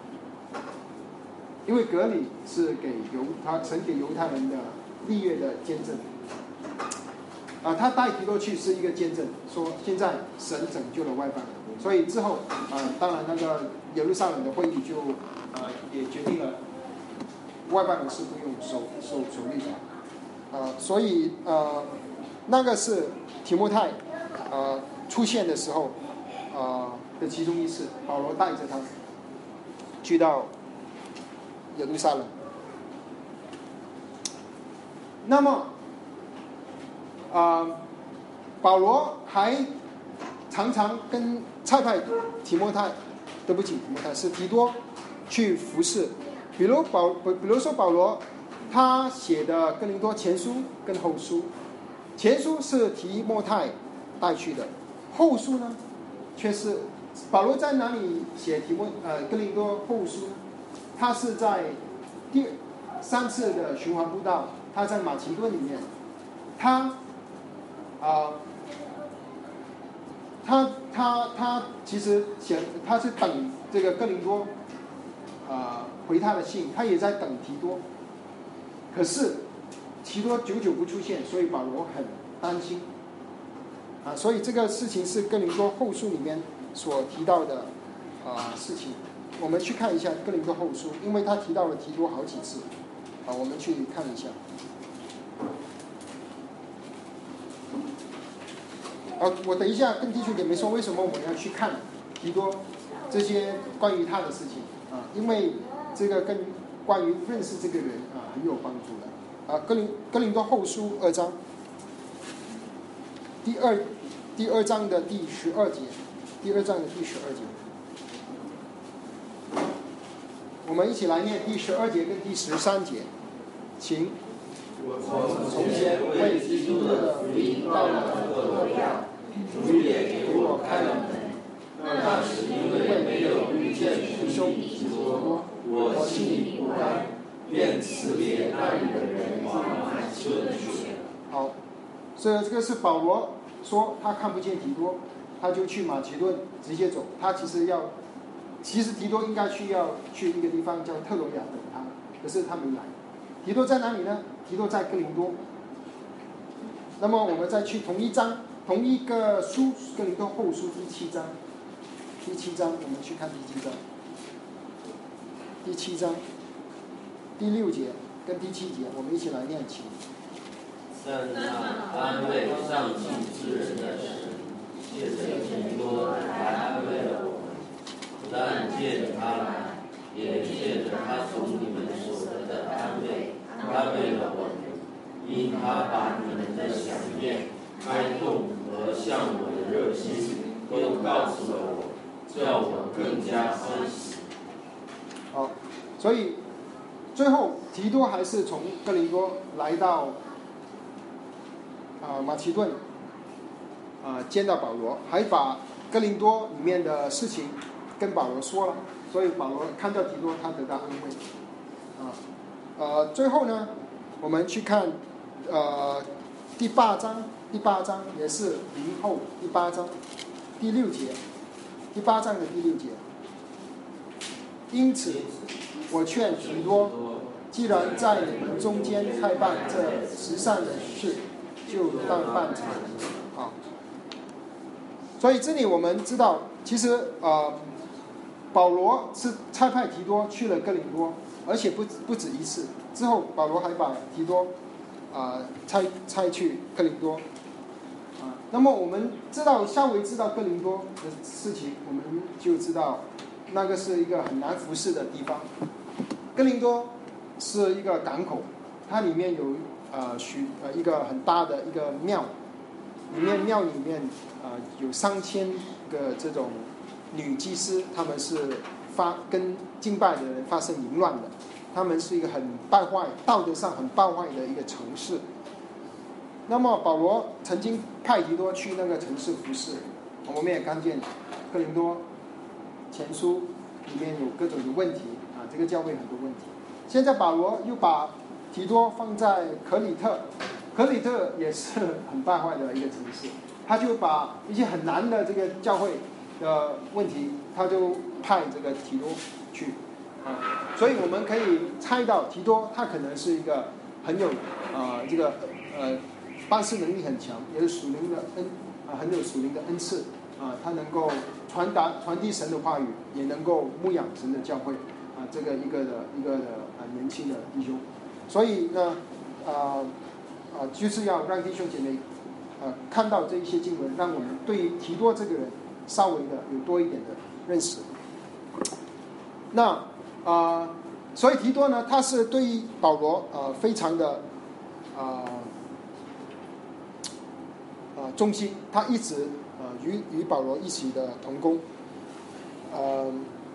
因为割礼是给犹他神给犹太人的立约的见证啊，他带提多去是一个见证，说现在神拯救了外邦人，所以之后啊，当然那个耶路撒冷的会议就啊也决定了外邦人是不用守守守律法啊，所以呃那个是提摩太呃出现的时候啊的其中一次，保罗带着他去到耶路撒冷。那么啊、呃，保罗还常常跟差派提摩太，对不起，提摩太是提多去服侍。比如保，比如说保罗，他写的哥林多前书跟后书，前书是提摩太带去的，后书呢，却是保罗在哪里写提摩呃哥林多后书？他是在第三次的循环布道，他在马其顿里面，他。啊、呃，他他他其实想他是等这个哥林多啊、呃、回他的信，他也在等提多，可是提多久久不出现，所以保罗很担心啊，所以这个事情是哥林多后书里面所提到的啊、呃、事情。我们去看一下哥林多后书，因为他提到了提多好几次啊，我们去看一下。啊，我等一下跟弟兄姐妹说为什么我们要去看提多这些关于他的事情啊，因为这个跟关于认识这个人啊很有帮助的啊。哥林哥林多后书二章第二第二章的第十二节，第二章的第十二节，我们一起来念第十二节跟第十三节，请。 我从前为基督的福音到了各国教，主也给我开了门。那时因为没有遇见弟兄提多，我心里不安，便辞别那里的人往马其顿去。 好，这这个是保罗说他看不见提多，他就去马其顿直接走。他其实要，其实提多应该去要去一个地方叫特罗亚等他，可是他没来。提多在哪里呢？提多在哥林多。那么我们再去同一章，同一个书，哥林多后书第七章，第七章我们去看第七章，第七章第六节跟第七节，我们一起来念起。 但那安慰上进之人的神，借着提多来安慰了我们，不但借着他来，也借着他从你们所得的安慰，安慰了我们，因他把你们的想念、哀痛和向我的热心都告诉了我，叫我更加欢喜。 好，所以最后提多还是从哥林多来到啊、呃、马其顿啊、呃、见到保罗，还把哥林多里面的事情跟保罗说了，所以保罗看到提多，他得到安慰啊。呃，最后呢，我们去看呃第八章，第八章也是零后第八章第六节，第八章的第六节， 因此，我劝提多，既然在你们中间开办这慈善的事，就当办成啊。所以这里我们知道，其实呃，保罗是差派提多去了哥林多，而且不不止一次。之后保罗还把提多啊差差去哥林多啊。那么我们知道稍微知道哥林多的事情，我们就知道那个是一个很难服侍的地方。哥林多是一个港口，它里面有呃许呃一个很大的一个庙，里面庙里面呃有上千个这种女祭司，他们是发跟敬拜的人发生淫乱的，他们是一个很败坏、道德上很败坏的一个城市。那么保罗曾经派提多去那个城市服侍，我们也看见哥林多前书里面有各种的问题啊，这个教会很多问题。现在保罗又把提多放在可里特，可里特也是很败坏的一个城市，他就把一些很难的这个教会的问题，他就派这个提多去啊，所以我们可以猜到提多他可能是一个很有呃这个呃办事能力很强，也是属灵的恩啊，很有属灵的恩赐啊，他能够传达传递神的话语，也能够牧养神的教会啊，这个一个的一个的啊年轻的弟兄，所以呢啊啊就是要让弟兄姐妹啊看到这一些经文，让我们对于提多这个人稍微的有多一点的认识。那啊、呃，所以提多呢，他是对于保罗呃非常的啊啊忠心，他一直啊、呃、与与保罗一起的同工，呃，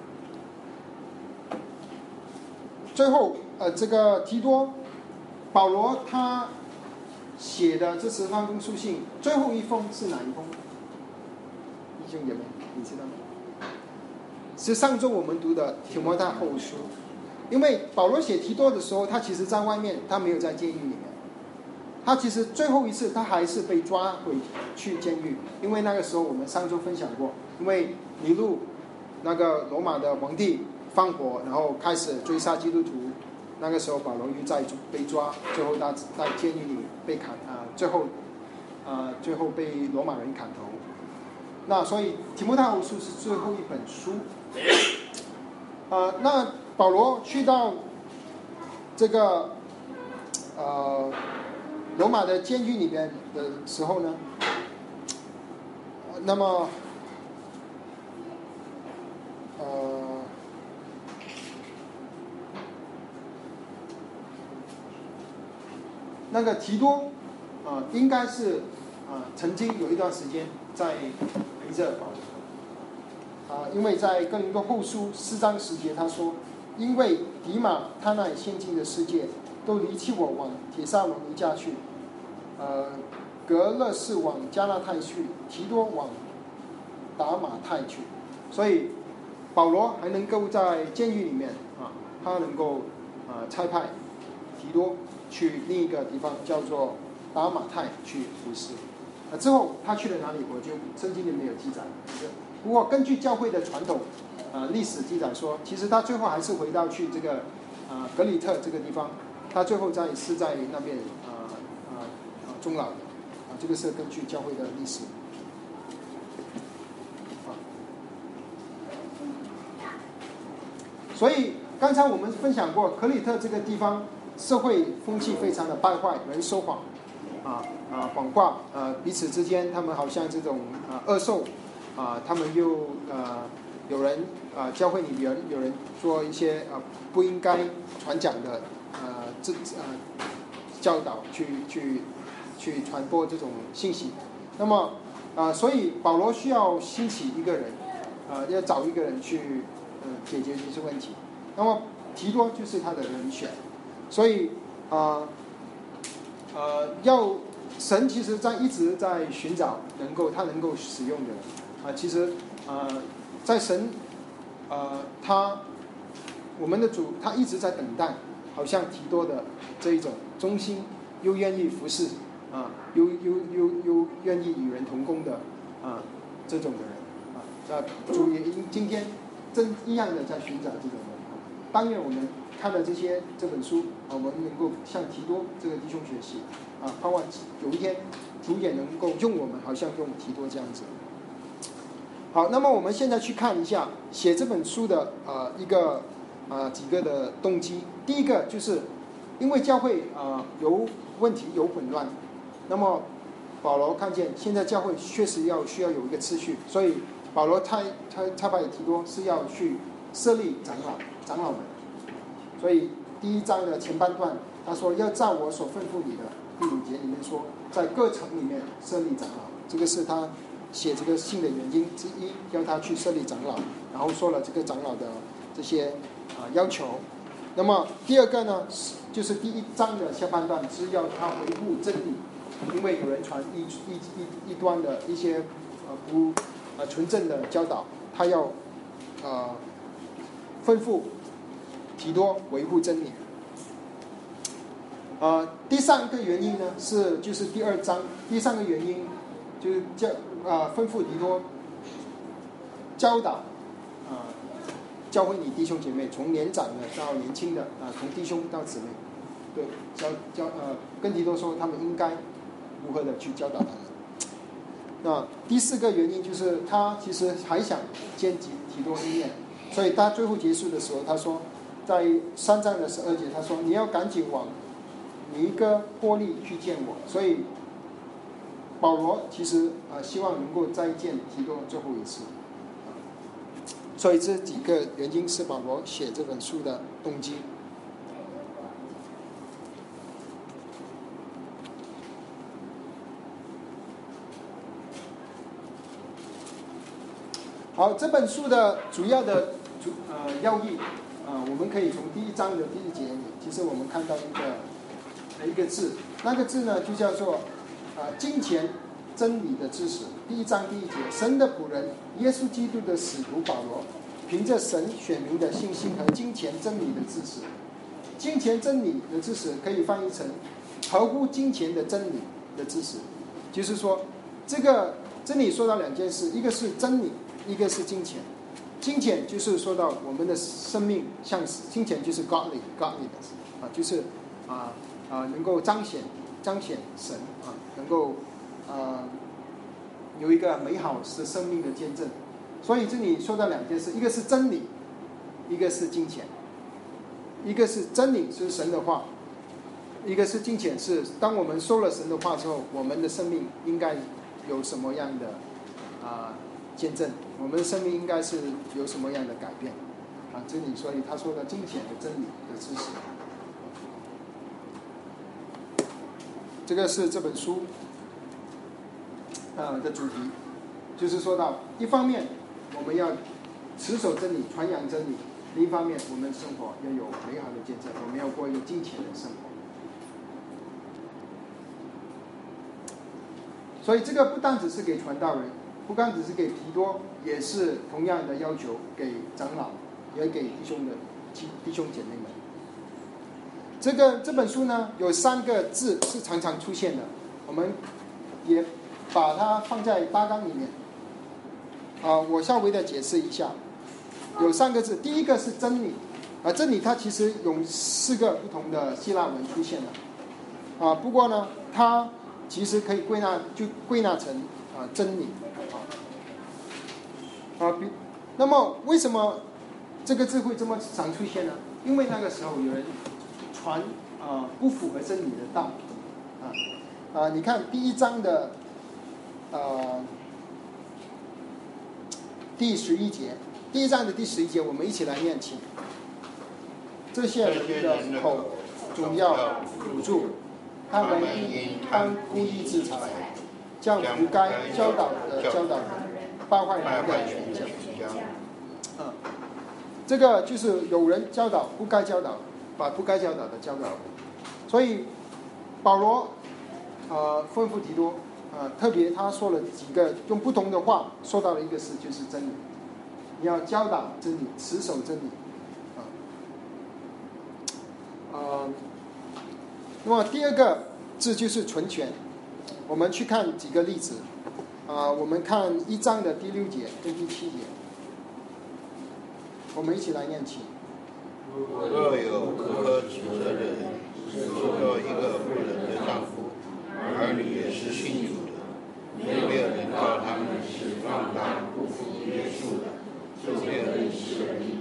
最后呃这个提多，保罗他写的这十封书信，最后一封是哪一封？弟兄姐妹，你知道吗？是上周我们读的提摩太后书。因为保罗写提多的时候，他其实在外面，他没有在监狱里面。他其实最后一次他还是被抓回去监狱，因为那个时候我们上周分享过，因为尼禄那个罗马的皇帝放火，然后开始追杀基督徒，那个时候保罗又再被抓，最后他在监狱里被砍啊、呃，最后啊、呃、最后被罗马人砍头。那所以提摩太后书是最后一本书。呃，那保罗去到这个呃罗马的监狱里面的时候呢，那么呃那个提多啊、呃，应该是啊、呃、曾经有一段时间在陪着保罗。啊，因为在哥林多后书四章十节他说，因为迪马他那现今的世界都离弃我，往帖撒罗尼迦去，呃，格勒士往加拉太去，提多往达马太去，所以保罗还能够在监狱里面啊，他能够啊差派提多去另一个地方叫做达马太去服侍。啊，之后他去了哪里，我就圣经里没有记载。不过根据教会的传统，啊、呃，历史记载说，其实他最后还是回到去这个啊、呃、格里特这个地方，他最后在是在那边啊啊啊终老的，啊，这个是根据教会的历史。啊，所以刚才我们分享过，格里特这个地方社会风气非常的败坏，人说谎，啊啊谎话，呃彼此之间他们好像这种啊恶兽。啊，他们又呃有人啊教会里边有人做一些啊不应该传讲的呃这呃教导，去去去传播这种信息。那么啊，所以保罗需要兴起一个人，啊要找一个人去呃解决这些问题。那么提多就是他的人选，所以啊呃要神其实在一直在寻找能够他能够使用的人。啊，其实，呃，在神，呃，他，我们的主，他一直在等待，好像提多的这一种忠心，又愿意服侍，啊，又又又又愿意与人同工的，啊，这种的人，啊，那主也今天真一样的在寻找这种人。 当然我们看了这些这本书，我们能够向提多这个弟兄学习啊，盼望有一天主也能够用我们，好像用提多这样子。好，那么我们现在去看一下写这本书的呃一个呃几个的动机。第一个就是因为教会呃有问题有混乱，那么保罗看见现在教会确实要需要有一个次序，所以保罗他他他把提多是要去设立长老长老们。所以第一章的前半段他说要照我所吩咐你的，第五节里面说在各城里面设立长老，这个是他写这个信的原因之一，要他去设立长老，然后说了这个长老的这些啊、呃、要求。那么第二个呢，就是第一章的下半段是要他维护真理，因为有人传异异异异端的一些呃不呃纯正的教导，他要呃吩咐提多维护真理。呃，第三个原因呢是就是第二章第三个原因就是教啊、呃、吩咐提多教导啊、呃、教会你弟兄姐妹，从年长的到年轻的啊、呃，从弟兄到姊妹，对教教呃跟提多说他们应该如何的去教导他们。那第四个原因就是他其实还想见提多一面，所以他最后结束的时候他说，在三章的十二节他说你要赶紧往尼哥波利去见我。所以保罗其实啊、呃、希望能够再见提多最后一次。所以这几个原因是保罗写这本书的动机。好，这本书的主要的主呃要义啊、呃，我们可以从第一章的第一节里，其实我们看到一个一个字，那个字呢就叫做呃金钱真理的知识。第一章第一节，神的仆人耶稣基督的使徒保罗，凭着神选民的信心和金钱真理的知识。金钱真理的知识可以翻译成合乎金钱的真理的知识，就是说这个真理说到两件事，一个是真理，一个是金钱。金钱就是说到我们的生命，像金钱就是 godly godliness 啊，就是啊啊能够彰显彰显神啊，能够啊有一个美好的生命的见证。所以这里说到两件事，一个是真理，一个是金钱。一个是真理是神的话，一个是金钱是当我们说了神的话之后，我们的生命应该有什么样的啊、呃、见证，我们的生命应该是有什么样的改变啊？这里所以他说的金钱的真理的知识，这个是这本书呃的主题，就是说到一方面我们要持守真理，传扬真理，另一方面我们生活要有美好的见证，我们要过有金钱的生活。所以这个不单只是给传道人，不单只是给提多，也是同样的要求给长老，也给弟兄的弟兄姐妹们。这个这本书呢有三个字是常常出现的，我们也把它放在大纲里面啊、呃，我稍微的解释一下。有三个字，第一个是真理啊，真理它其实有四个不同的希腊文出现了啊，不过呢，它其实可以归纳就归纳成啊真理啊啊，比那么为什么这个字会这么常出现呢？因为那个时候有人传啊不符合真理的道啊啊，你看第一章的呃第十一节。第一章的第十一节，我们一起来念起。这些人的口总要堵住，他们应当故意制裁，将不该教导的教导人，败坏人的全家。嗯，这个就是有人教导不该教导，把不该教导的教导。所以保罗呃吩咐提多，呃特别他说了几个用不同的话说到了一个事，就是真理。你要教导真理，持守真理啊。呃，那么第二个字就是纯全。我们去看几个例子啊、呃，我们看一章的第六节跟第七节，我们一起来念起。 若有无可指责的人，做一个妇人的丈夫，儿女也是信主的，没有人告他们是放荡不服约束的，就没有人是义。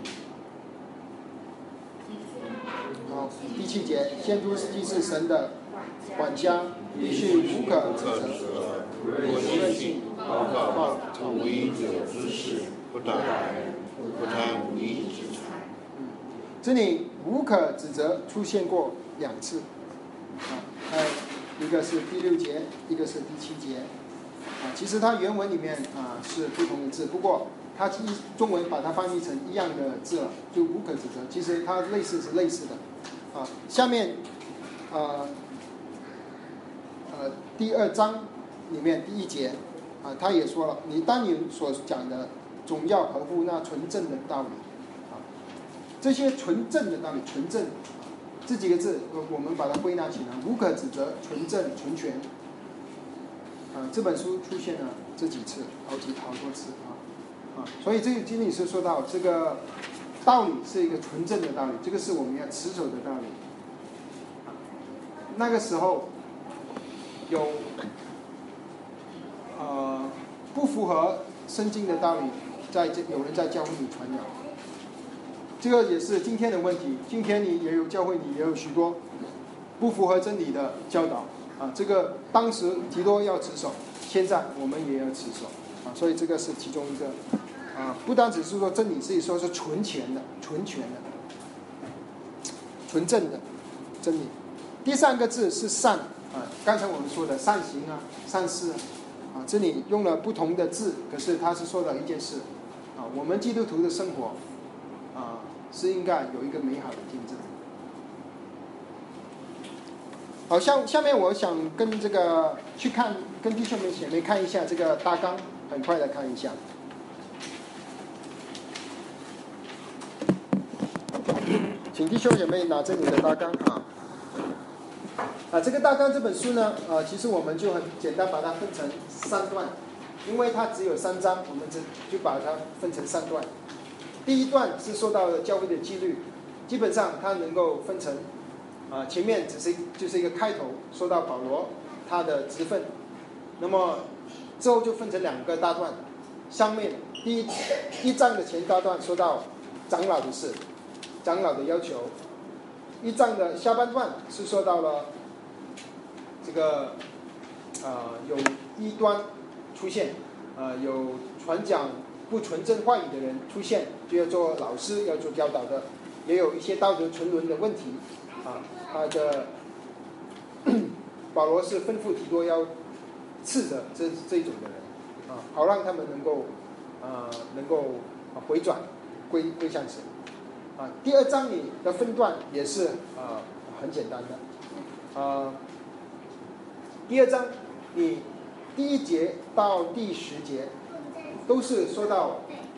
好，第七节，先知既是神的管家，必须无可指责， 不信信报告无因者之事，不打人，不贪无义之财。 这里无可指责出现过两次，啊，呃，一个是第六节，一个是第七节，啊，其实它原文里面啊是不同的字，不过它中文把它翻译成一样的字了，就无可指责，其实它类似是类似的，啊，下面，呃，呃，第二章里面第一节，啊，他也说了，你当你所讲的总要合乎那纯正的道理。这些纯正的道理，纯正这几个字，我们把它归纳起来：无可指责、纯正、纯全。啊，这本书出现了这几次，好几好多次啊啊！所以这个经里是说到这个道理是一个纯正的道理，这个是我们要持守的道理。那个时候有呃不符合圣经的道理，在这有人在教会里传扬。这个也是今天的问题。今天你也有教会里也有许多不符合真理的教导啊。这个当时提多要持守，现在我们也要持守啊。所以这个是其中一个啊，不单只是说真理，自己说是纯全的、纯全的、纯正的真理。第三个字是善啊，刚才我们说的善行啊、善事啊，啊，这里用了不同的字，可是它是说的一件事啊。我们基督徒的生活啊。是应该有一个美好的见证。好，像下面我想跟这个去看，跟弟兄们姐妹看一下这个大纲，很快的看一下。请弟兄姐妹拿着你的大纲啊。啊，这个大纲这本书呢，呃，其实我们就很简单把它分成三段，因为它只有三章，我们就就把它分成三段。第一段是说到教会的纪律，基本上它能够分成，啊、呃，前面只是就是一个开头，说到保罗他的职分，那么之后就分成两个大段，上面第一一章的前大段说到长老的事，长老的要求，一章的下半段是说到了这个啊、呃、有异端出现，啊、呃、有传讲不纯正话语的人出现，就要做老师，要做教导的，也有一些道德沉沦的问题啊。他的保罗是吩咐提多要斥责这这种的人啊，好让他们能够啊能够回转归归向神啊。第二章里的分段也是啊很简单的啊。第二章你第一节到第十节。都是说到，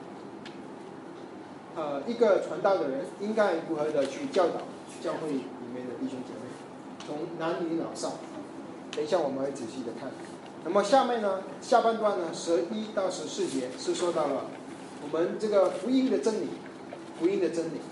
呃，一个传道的人应该如何的去教导教会里面的弟兄姐妹，从男女老少。等一下我们会仔细的看。那么下面呢，下半段呢，十一到十四节是说到了我们这个福音的真理，福音的真理。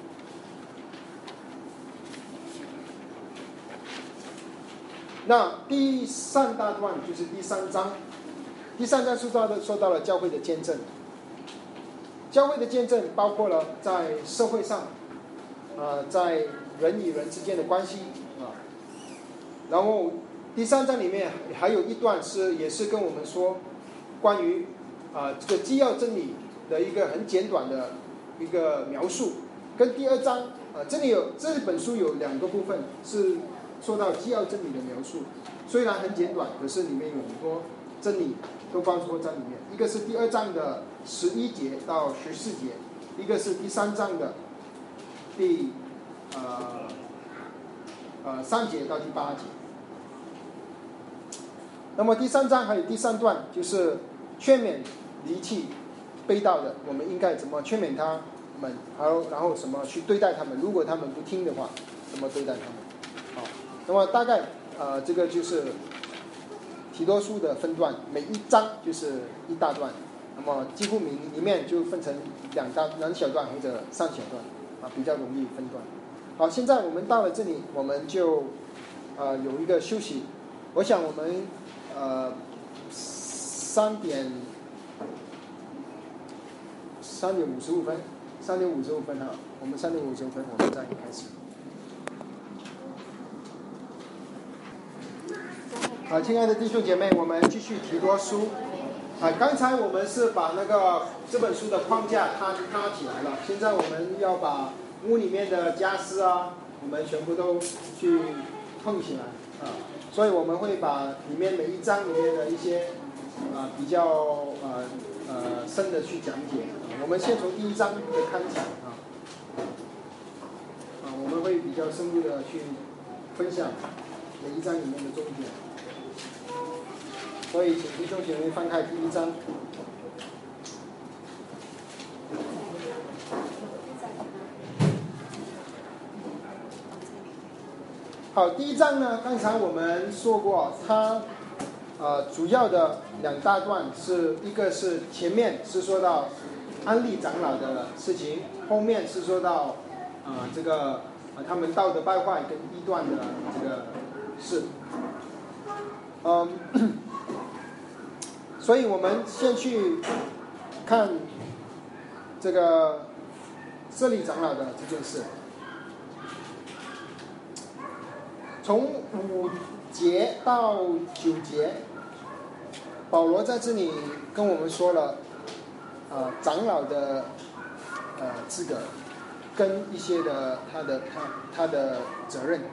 那第三大段就是第三章。第三章说到的说到了教会的见证，教会的见证包括了在社会上，呃，在人与人之间的关系啊。然后第三章里面还有一段是也是跟我们说关于啊、呃、这个基要真理的一个很简短的一个描述，跟第二章啊、呃、这里有这本书有两个部分是说到基要真理的描述，虽然很简短，可是里面有很多真理都包括在里面。一个是第二章的十一节到十四节，一个是第三章的第呃呃三节到第八节。那么第三章还有第三段，就是劝勉离弃背道的，我们应该怎么劝勉他们，还有然后什么去对待他们，如果他们不听的话，怎么对待他们。好，那么大概呃这个就是提多书的分段，每一章就是一大段，那么几乎里面就分成两大两小段或者三小段。 啊，比较容易分段。好，现在我们到了这里，我们就呃有一个休息。我想我们呃三点三点五十五分，三点五十五分哈，我们三点五十五分我们再开始。啊，亲爱的弟兄姐妹，我们继续提多书。啊，刚才我们是把那个这本书的框架搭搭起来了，现在我们要把屋里面的家私啊，我们全部都去碰起来啊，所以我们会把里面每一章里面的一些啊比较呃呃深的去讲解。我们先从第一章的开场啊，啊，我们会比较深入的去分享每一章里面的重点。所以，请弟兄姐妹翻开第一章。好，第一章呢，刚才我们说过，它呃主要的两大段是一个是前面是说到安利长老的事情，后面是说到啊、呃、这个呃他们道德败坏跟异端的这个事。嗯。所以我们先去看这个设立长老的这件事。从五节到九节，保罗在这里跟我们说了，呃，长老的呃资格，跟一些的他的他他的责任。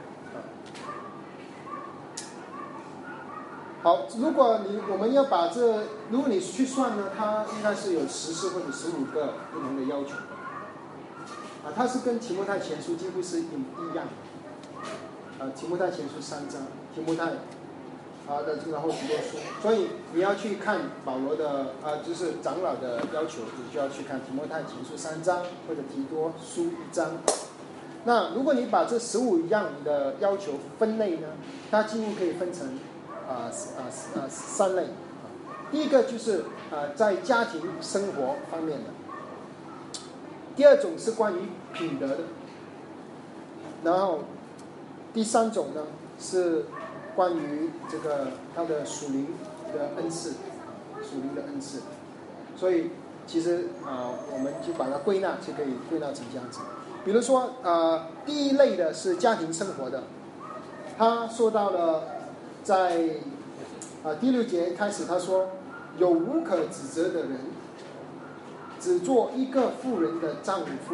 好，如果你我们要把这，如果你去算呢，它应该是有十四或者十五个不同的要求，啊，它是跟提摩太前书几乎是一一样的，啊，提摩太前书三章，提摩太，啊的然后提多书，所以你要去看保罗的啊，就是长老的要求，你就要去看提摩太前书三章或者提多书一章。那如果你把这十五样的要求分类呢，它几乎可以分成。啊啊啊三类，第一个就是啊在家庭生活方面的，第二种是关于品德的，然后第三种呢是关于这个他的属灵的恩赐，属灵的恩赐，所以其实啊我们就把它归纳就可以归纳成这样子。比如说啊第一类的是家庭生活的，他说到了。在啊第六节开始，他说有无可指责的人，只做一个妇人的丈夫，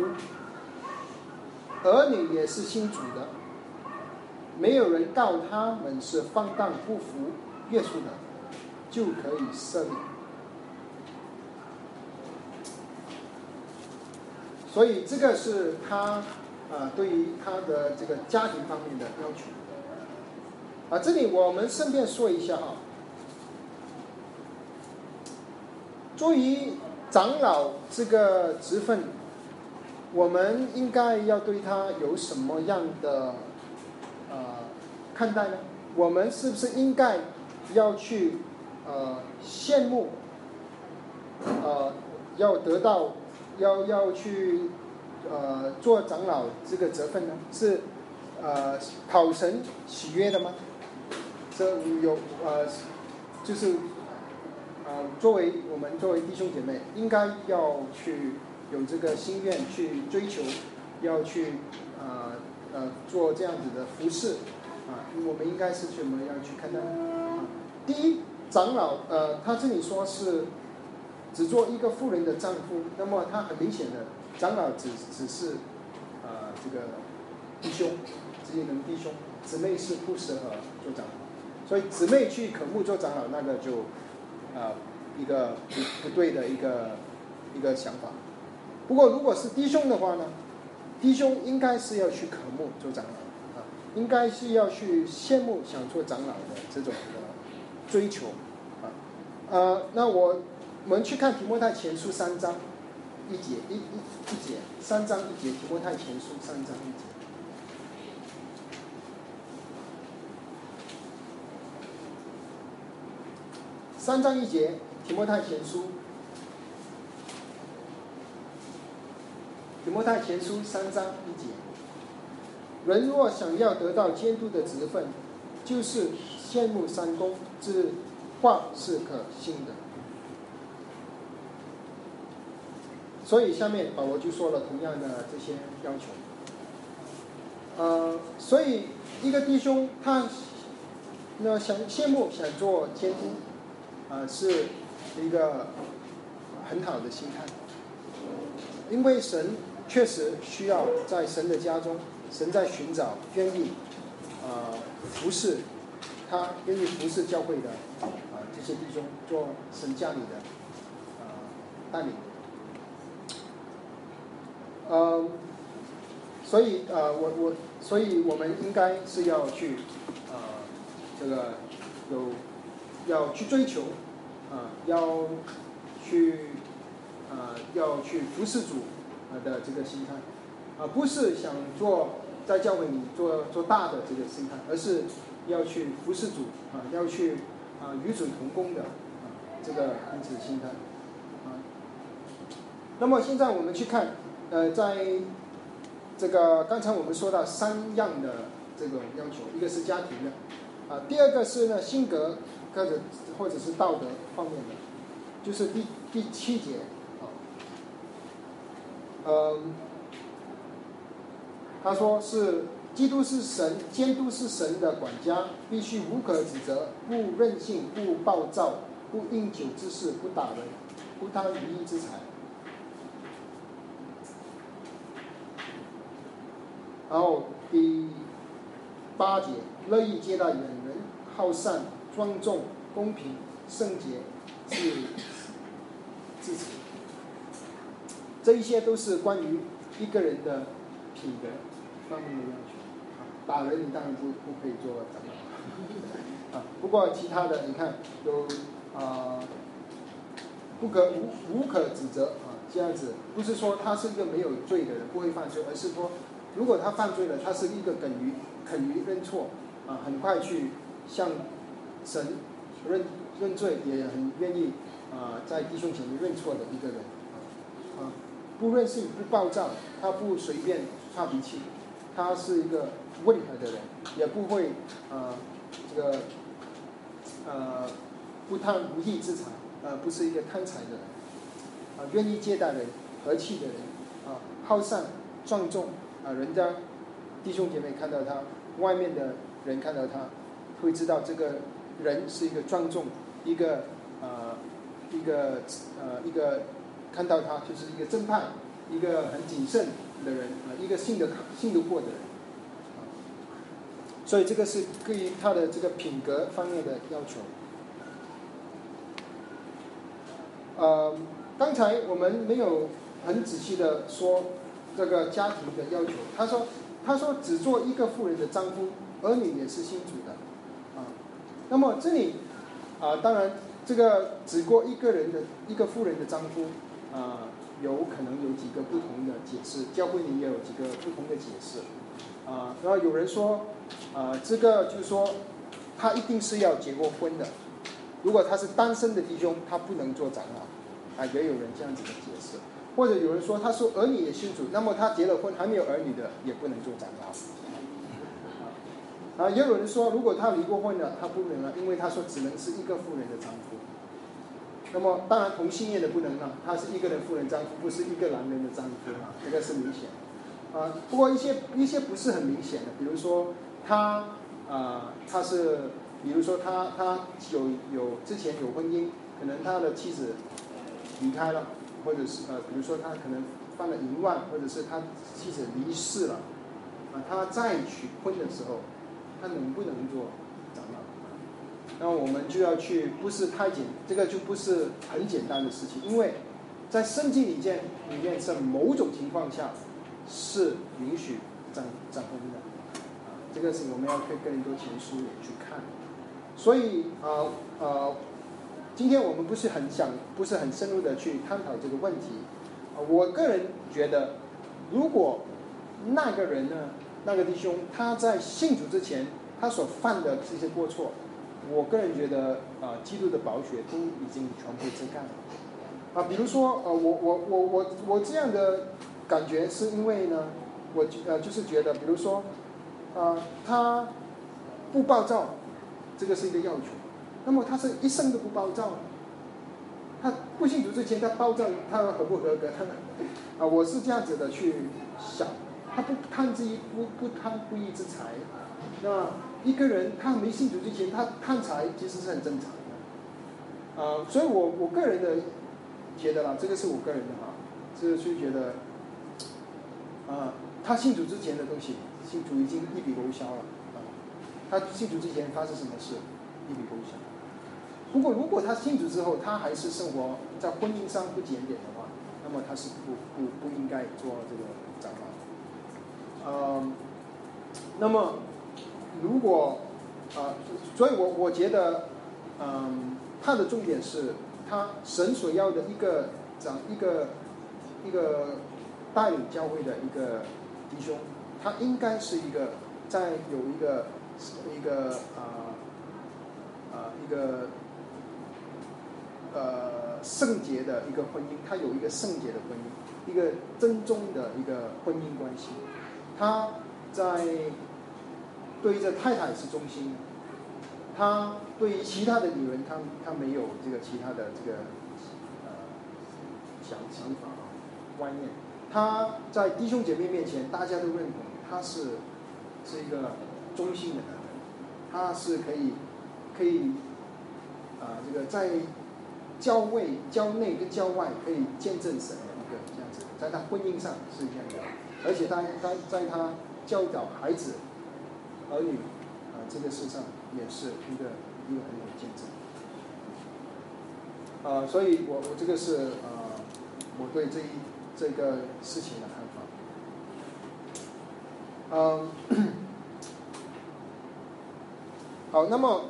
儿女也是信主的，没有人告他们是放荡不服约束的，就可以赦免。所以这个是他啊对于他的这个家庭方面的要求。啊，这里我们顺便说一下哈，作为长老这个职分，我们应该要对他有什么样的呃看待呢？我们是不是应该要去呃羡慕，呃要得到，要要去呃做长老这个职分呢？是呃讨神喜悦的吗？这有呃，就是呃，作为我们作为弟兄姐妹，应该要去有这个心愿去追求，要去呃呃做这样子的服事啊，我们应该是怎么样去看待啊？第一，长老呃，他这里说是只做一个妇人的丈夫，那么他很明显的，长老只只是呃这个弟兄，只能弟兄，姊妹是不适合做长老。所以姊妹去渴慕做长老，那个就啊、呃、一个不不对的一个一个想法。不过如果是弟兄的话呢，弟兄应该是要去渴慕做长老啊，应该是要去羡慕想做长老的这种的追求啊。呃，那我我们去看提摩太前书三章一节一一一节三章一节，提摩太前书三章一节。三章一节，提摩太前书。 提摩太前书三章一节，人若想要得到监督的职分，就是羡慕三公，这话是可信的。所以下面保罗就说了同样的这些要求。呃，所以一个弟兄他那想羡慕想做监督，啊、呃，是一个很好的心态，因为神确实需要在神的家中，神在寻找愿意啊、呃、服侍他、愿意服侍教会的啊、呃、这些弟兄，做神家里的啊、呃、带领。呃，所以呃，我我，所以我们应该是要去呃，这个有要去追求啊、呃，要去啊、呃，要去服侍主啊的这个心态啊、呃，不是想做在教会里做做大的这个心态，而是要去服侍主啊、呃，要去啊、呃、与主同工的啊、呃、这个因此心态啊、呃。那么现在我们去看。呃，在这个刚才我们说到三样的这个要求，一个是家庭的，啊，第二个是呢性格或者或者是道德方面的，就是第第七节啊，呃，他说是基督是神，监督是神的管家，必须无可指责，不任性，不暴躁，不应酒之事，不打人，不贪一义之财。然后第八节，乐意接待远人，好善、庄重、公平、圣洁、自自持，这一些都是关于一个人的品格方面的要求。打人你当然不不可以做长老啊，不过其他的你看有啊、呃，不可无无可指责啊，这样子不是说他是一个没有罪的人，不会犯罪，而是说。如果他犯罪了，他是一个肯于肯于认错啊，很快去向神认认罪，也很愿意啊在弟兄前面认错的一个人啊，不任性，不暴躁，他不随便发脾气，他是一个温和的人，也不会啊这个呃不贪无义之财啊，不是一个贪财的人啊，愿意接待人，和气的人啊，好善庄重。啊，人家弟兄姐妹看到他，外面的人看到他，会知道这个人是一个庄重，一个呃，一个呃，一个看到他就是一个正派，一个很谨慎的人啊、呃，一个信得信得过的人啊。所以这个是对于他的这个品格方面的要求。呃，刚才我们没有很仔细的说。这个家庭的要求，他说，他说只做一个妇人的丈夫，儿女也是信主的，啊，那么这里啊，当然这个只过一个人的一个妇人的丈夫啊，有可能有几个不同的解释，教会里也有几个不同的解释，啊，然后有人说，啊，这个就是说他一定是要结过婚的，如果他是单身的弟兄，他不能做长老，啊，也有人这样子的解释。或者有人说，他说儿女也信主，那么他结了婚还没有儿女的也不能做长老。啊，也有人说，如果他离过婚了，他不能了，因为他说只能是一个妇人的丈夫。那么当然同性恋的不能了，他是一个人妇人丈夫，不是一个男人的丈夫啊，这个是明显。啊，不过一些一些不是很明显的，比如说他啊，他是，比如说他他有有之前有婚姻，可能他的妻子离开了。或者是呃，比如说他可能犯了淫乱，或者是他妻子离世了，啊，他再娶婚的时候，他能不能做长老？那我们就要去，不是太简，这个就不是很简单的事情，因为在圣经里面里面在某种情况下是允许长长婚的，啊，这个是我们要看哥林多前书也去看，所以啊呃。呃今天我们不是很想，不是很深入的去探讨这个问题。我个人觉得，如果那个人呢，那个弟兄他在信主之前，他所犯的这些过错，我个人觉得啊、呃，基督的宝血都已经全部遮盖了。啊，比如说呃，我我我我我这样的感觉是因为呢，我呃就是觉得，比如说，呃，他不暴躁，这个是一个要求。那么他是一生都不暴躁，他不信主之前他暴躁，他合不合格？他啊，我是这样子的去想，他不贪之一不不贪不义之财。那一个人他没信主之前，他贪财其实是很正常的。啊，所以我我个人的觉得啦，这个是我个人的哈，是去觉得，啊，他信主之前的东西，信主已经一笔勾销了啊。他信主之前发生什么事，一笔勾销。不过，如果他信主之后，他还是生活在婚姻上不检点的话，那么他是不不不应该做这个长老。呃，那么如果啊、呃，所以我我觉得，嗯、呃，他的重点是，他神所要的一个长一个一个带领教会的一个弟兄，他应该是一个在有一个一个啊啊、呃呃、一个。呃，圣洁的一个婚姻，他有一个圣洁的婚姻，一个真宗的一个婚姻关系。他在对着太太是忠心的，他对于其他的女人，他他没有这个其他的这个呃想想法啊观念。他在弟兄姐妹面前，大家都认同他是是一个忠心的男人，他是可以可以啊、呃、这个在。教会、教内跟教外可以见证神的一个这样子，在他婚姻上是这样的，而且他他在他教导孩子、儿女啊、呃、这个事上也是一个一个很有见证。啊、呃，所以我我这个是啊、呃，我对这一这个事情的看法。嗯、呃，好，那么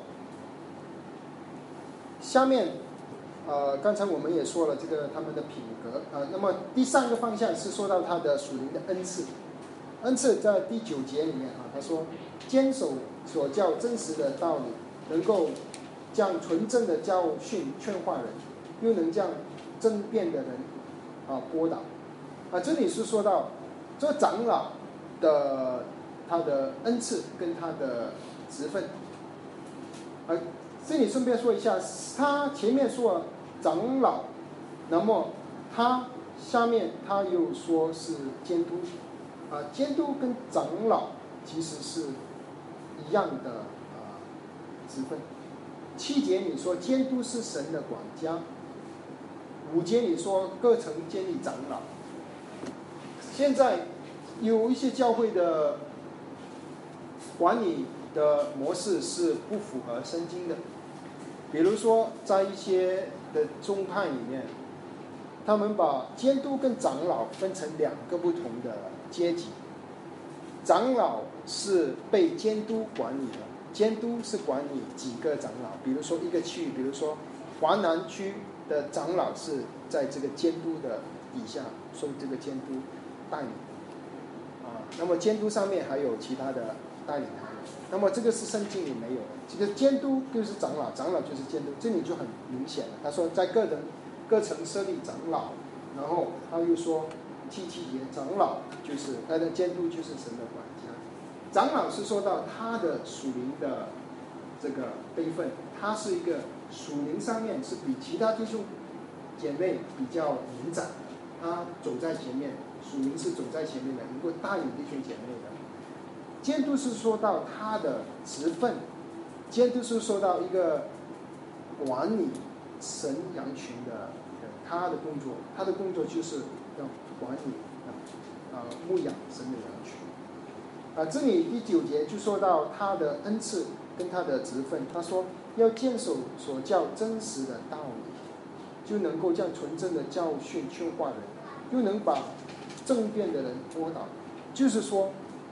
下面。呃，刚才我们也说了这个他们的品格，呃，那么第三个方向是说到他的属灵的恩赐，恩赐在第九节里面啊，他说坚守所教真实的道理，能够将纯正的教训劝化人，又能将争辩的人啊拨倒，啊，这里是说到这长老的他的恩赐跟他的职分，啊，这里顺便说一下，他前面说了长老，那么他下面他又说是监督，啊，监督跟长老其实是一样的啊职分。七节你说监督是神的管家，五节你说各城建立长老。现在有一些教会的管理的模式是不符合圣经的，比如说在一些的宗派里面，他们把监督跟长老分成两个不同的阶级。长老是被监督管理的，监督是管理几个长老，比如说一个区域，比如说华南区的长老是在这个监督的底下受这个监督带领啊。那么监督上面还有其他的带领他们，那么这个是圣经里没有的。这个监督就是长老，长老就是监督，这里就很明显了。他说在各人各城设立长老，然后他又说第七节长老就是他的监督就是神的管家。长老是说到他的属灵的这个辈分，他是一个属灵上面是比其他弟兄姐妹比较延展的，他走在前面，属灵是走在前面的，能够带领弟兄姐妹的。监督是说到他的职分，监督是说到一个管理神羊群的他的工作，他的工作就是要管理啊、呃、牧养神的羊群啊。这里第九节就说到他的恩赐跟他的职分，他说要坚守所教真实的道理，就能够将纯正的教训劝化人，又能把争辩的人拨倒。就是说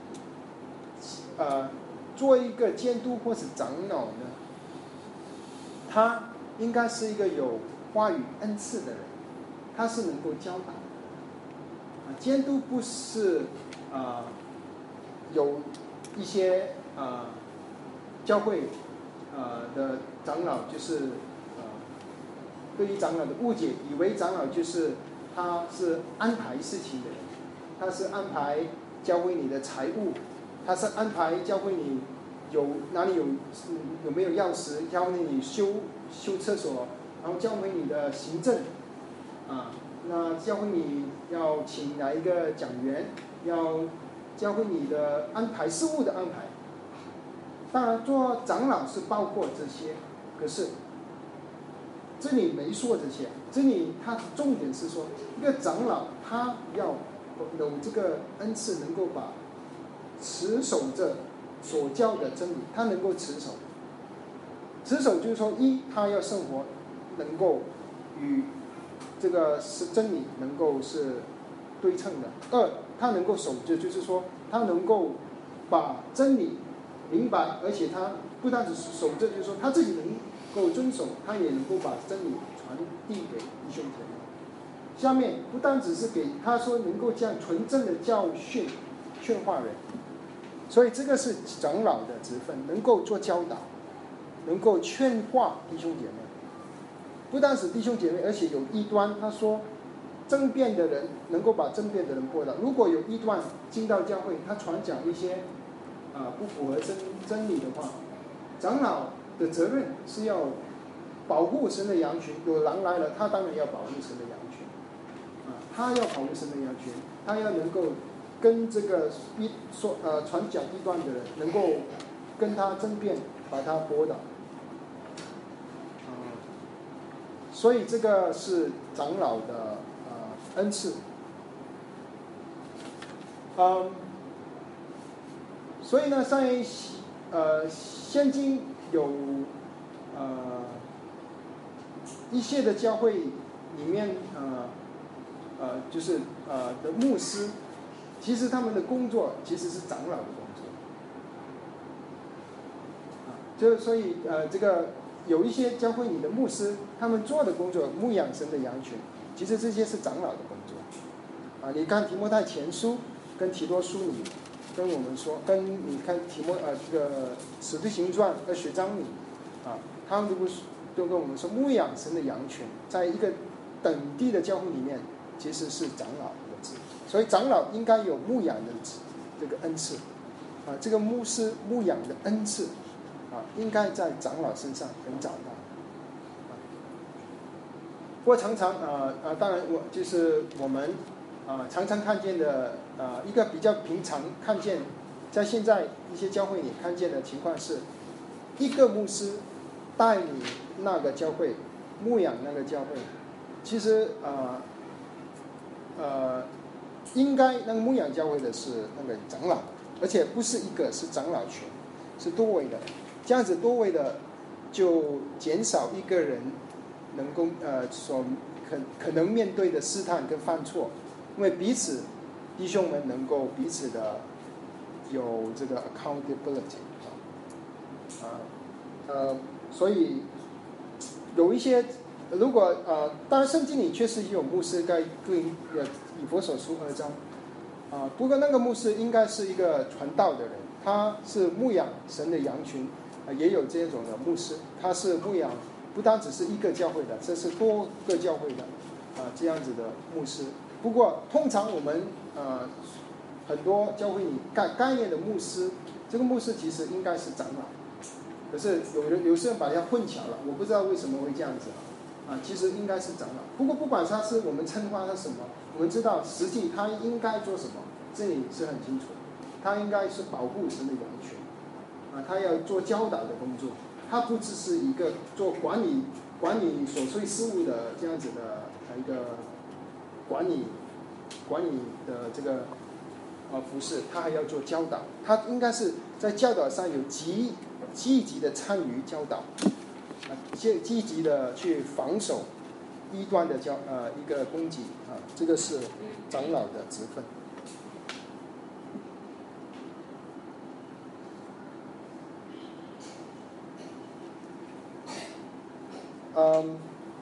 呃，做一个监督或是长老呢，他应该是一个有话语恩赐的人，他是能够教导的。啊，监督不是啊、呃、有一些啊、呃、教会啊、呃、的长老就是呃对于长老的误解，以为长老就是他是安排事情的人， 他是安排教会你的财务，他是安排教会你有哪里有有没有钥匙，教会你修修厕所，然后教会你的行政啊，那教会你要请哪一个讲员，要教会你的安排事务的安排。当然做长老是包括这些，可是这里没说这些，这里他重点是说一个长老他要有这个恩赐，能够把持守着所教的真理，他能够持守。持守就是说，一他要生活能够与这个是真理能够是对称的；二他能够守着，就是说他能够把真理明白，而且他不单只是守着，就是说他自己能够遵守，他也能够把真理传递给弟兄姐妹。下面不单只是给他说能够这样纯正的教训劝化人，所以这个是长老的职分，能够做教导，能够劝化弟兄姐妹。不单是弟兄姐妹，而且有异端，他说争辩的人能够把争辩的人驳倒。如果有异端进到教会，他传讲一些啊、呃、不符合真真理的话，长老的责任是要保护神的羊群。有狼来了，他当然要保护神的羊群啊，他要保护神的羊群，他要能够跟这个一说呃传讲异端的人能够跟他争辩，把他驳倒。所以这个是长老的呃恩赐，嗯，所以呢，在呃现今有呃一些的教会里面呃呃就是呃的牧师，其实他们的工作其实是长老的工作，啊，就所以呃这个。有一些教会里的牧师，他们做的工作牧养神的羊群，其实这些是长老的工作啊。你看提摩太前书跟提多书里跟我们说，跟你看提摩呃这个使徒行传二十章里啊，他们都不是都跟我们说，牧养神的羊群，在一个等地的教会里面，其实是长老的职，所以长老应该有牧养的这个恩赐啊，这个牧师牧养的恩赐。啊，应该在长老身上能找到。啊、不过常常呃呃，当然我就是我们啊、呃、常常看见的呃一个比较平常看见，在现在一些教会里看见的情况是，一个牧师带领那个教会牧养那个教会，其实呃呃应该那个牧养教会的是那个长老，而且不是一个，是长老群，是多位的。这样子多位的，就减少一个人能够呃所可可能面对的试探跟犯错，因为彼此弟兄们能够彼此的有这个 accountability 啊呃，所以有一些如果呃，当然圣经里确实有牧师该对呃以弗所书二章啊，不过那个牧师应该是一个传道的人，他是牧养神的羊群。也有这种的牧师，他是牧养不单只是一个教会的，这是多个教会的啊、呃、这样子的牧师。不过通常我们呃很多教会里概概念的牧师，这个牧师其实应该是长老，可是有人有些人把它混淆了，我不知道为什么会这样子啊，其实应该是长老。不过不管他是我们称呼他什么，我们知道实际他应该做什么，这里是很清楚，他应该是保护神的羊群。啊，他要做教导的工作，他不只是一个做管理管理琐碎事务的这样子的一个管理管理的这个呃服饰，他还要做教导，他应该是在教导上有积积极的参与教导，啊，积积极的去防守异端的教呃一个攻击啊，这个是长老的职分。嗯，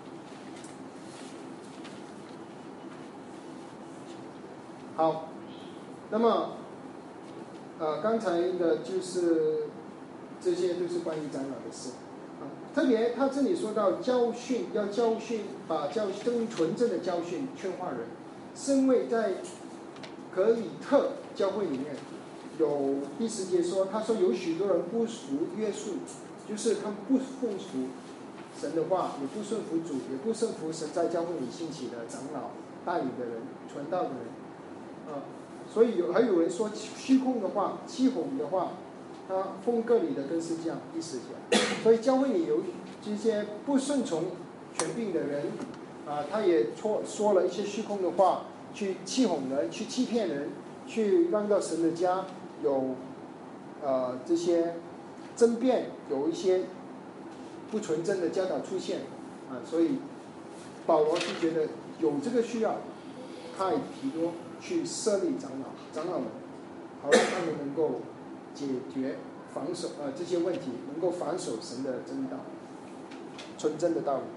好，那么，呃，刚才的就是这些都是关于长老的事啊。特别他这里说到教训，要教训，把教真纯正的教训劝化人，是因为在格里特教会里面有第十节说，他说有许多人不服约束，就是他们不奉服神的话，也不顺服主，也不顺服神在教会里兴起的长老、带领的人、传道的人，啊，所以有还有人说虚空的话、欺哄的话，他封割礼的更是这样第十节。所以教会里有这些不顺从权柄的人，啊，他也说说了一些虚空的话，去欺哄人，去欺骗人，去让到神的家有呃这些争辩，有一些不纯正的教导出现，啊，所以保罗就觉得有这个需要，派提多去设立长老，长老们，好让他们能够解决防守呃这些问题，能够防守神的真道，纯正的道理。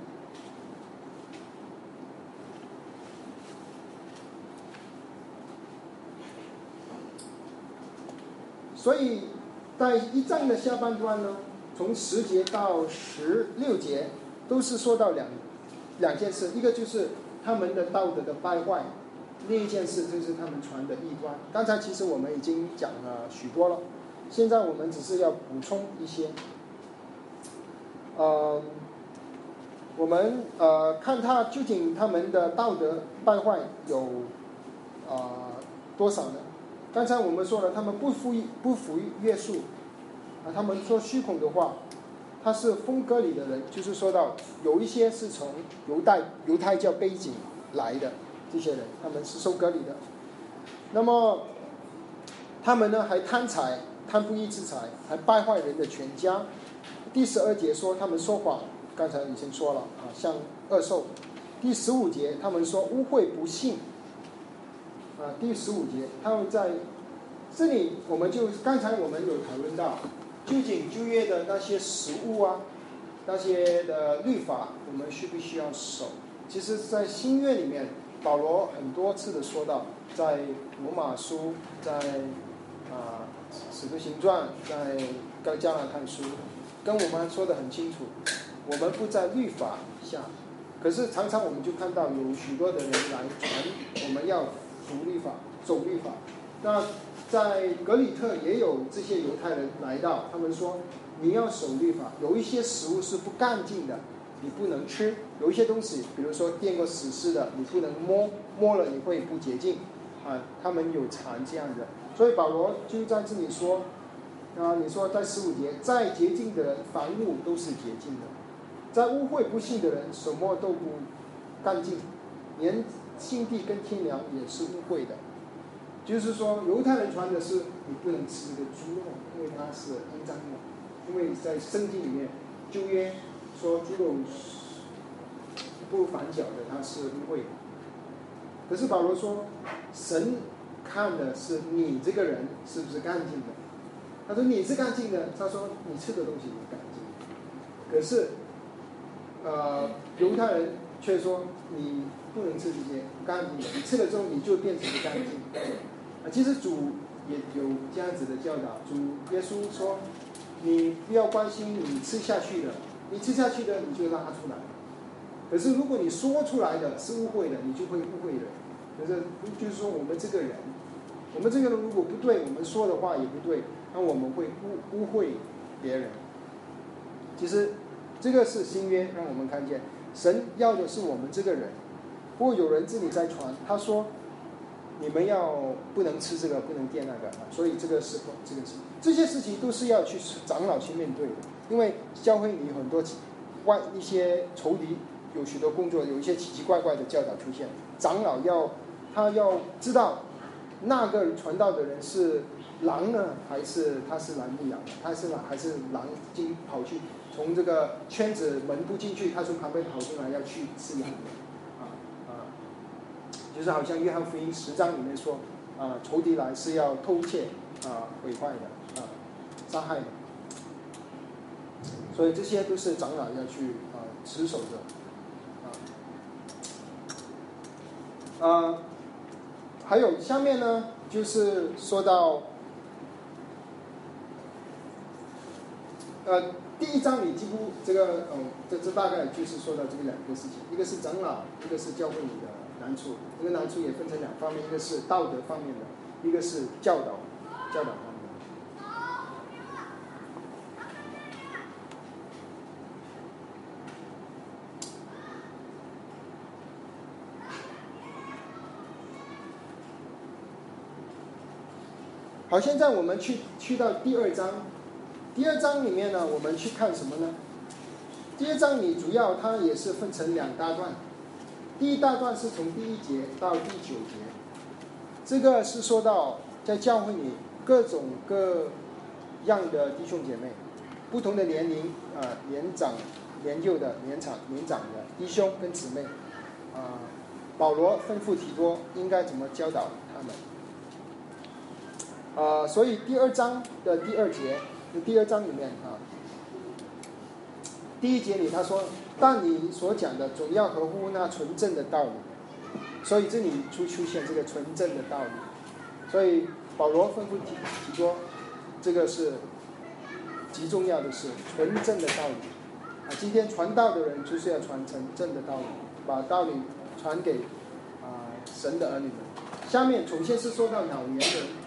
所以在一章的下半段呢，从十节到十六节都是说到两两件事，一个就是他们的道德的败坏，另一件事就是他们传的异端。刚才其实我们已经讲了许多了，现在我们只是要补充一些。呃，我们呃看他究竟他们的道德败坏有呃多少呢？刚才我们说了，他们不服不服约束啊，他们说虚空的话，他是封割礼的人，就是说到有一些是从犹太犹太教背景来的这些人，他们是受割礼的。那么他们呢还贪财，贪不义之财，还败坏人的全家。第十二节说他们说谎，刚才已经说了啊，像恶兽。第十五节他们说污秽不信。啊，第十五节，他们在这里，我们就刚才我们有讨论到，究竟旧约的那些食物啊，那些的律法，我们需不需要守？其实，在新约里面，保罗很多次的说到，在罗马书，在啊使徒行传，在跟加拉太书，跟我们说得很清楚，我们不在律法下。可是常常我们就看到有许多的人来传，我们要服律法，守律法。那在格里特也有这些犹太人来到，他们说你要守律法，有一些食物是不干净的，你不能吃；有一些东西，比如说垫过死尸的，你不能摸，摸了你会不洁净啊。他们有传这样的，所以保罗就在这里说啊，你说在十五节，再洁净的人，凡物都是洁净的；在污秽不信的人，什么都不干净，连心地跟天良也是污秽的。就是说，犹太人传的是你不能吃这个猪肉，因为它是肮脏的。因为在圣经里面，旧约说猪肉不反脚的，它是污秽的。可是保罗说，神看的是你这个人是不是干净的。他说你是干净的，他说你吃的东西也干净。可是，呃，犹太人却说你不能吃这些不干净的，你吃了之后你就变成不干净。啊，其实主也有这样子的教导。主耶稣说，你不要关心你吃下去的，你吃下去的你就拉出来。可是如果你说出来的是污秽的，你就会污秽人。就是就是说，我们这个人，我们这个人如果不对，我们说的话也不对，那我们会污污秽别人。其实这个是新约让我们看见，神要的是我们这个人。不过有人这里在传，他说你们要不能吃这个，不能垫那个，所以这个是这个是这些事情都是要去长老去面对的。因为教会里很多外一些仇敌，有许多工作，有一些奇奇怪怪的教导出现，长老要他要知道那个传道的人是狼呢，还是他是来牧羊的，他是狼还是狼进跑去从这个圈子门不进去，他从旁边跑出来要去吃羊的。就是好像约翰福音十章里面说，啊，仇敌来是要偷窃、啊毁坏的、啊杀害的，所以这些都是长老要去啊持守的，啊，啊，还有下面呢，就是说到，呃，第一章里几乎这个，嗯，这这大概就是说到这个两个事情，一个是长老，一个是教会里的难处。这个难处也分成两方面，一个是道德方面的，一个是教导教导方面的。好，现在我们去去到第二章，第二章里面呢，我们去看什么呢？第二章里主要它也是分成两大段，第一大段是从第一节到第九节，这个是说到在教会里各种各样的弟兄姐妹，不同的年龄啊、呃，年长、年幼的、年长、年长的弟兄跟姊妹啊、呃，保罗吩咐提多应该怎么教导他们。呃，所以第二章的第二节，第二章里面啊，第一节里他说：“但你所讲的总要合乎那纯正的道理。”所以这里出出现这个纯正的道理。所以保罗吩咐提提多，这个是极重要的事，纯正的道理啊。今天传道的人就是要传纯正的道理，把道理传给啊、呃、神的儿女们。下面首先是说到老年人。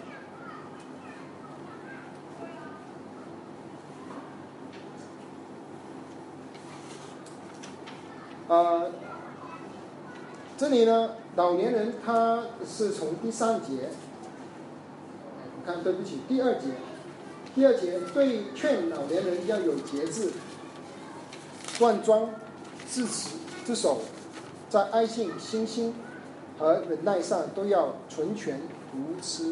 呃，这里呢，老年人他是从第三节，你看，对不起，第二节，第二节对劝老年人要有节制、端庄、自持、自守，在爱信、信心和忍耐上都要纯全无疵。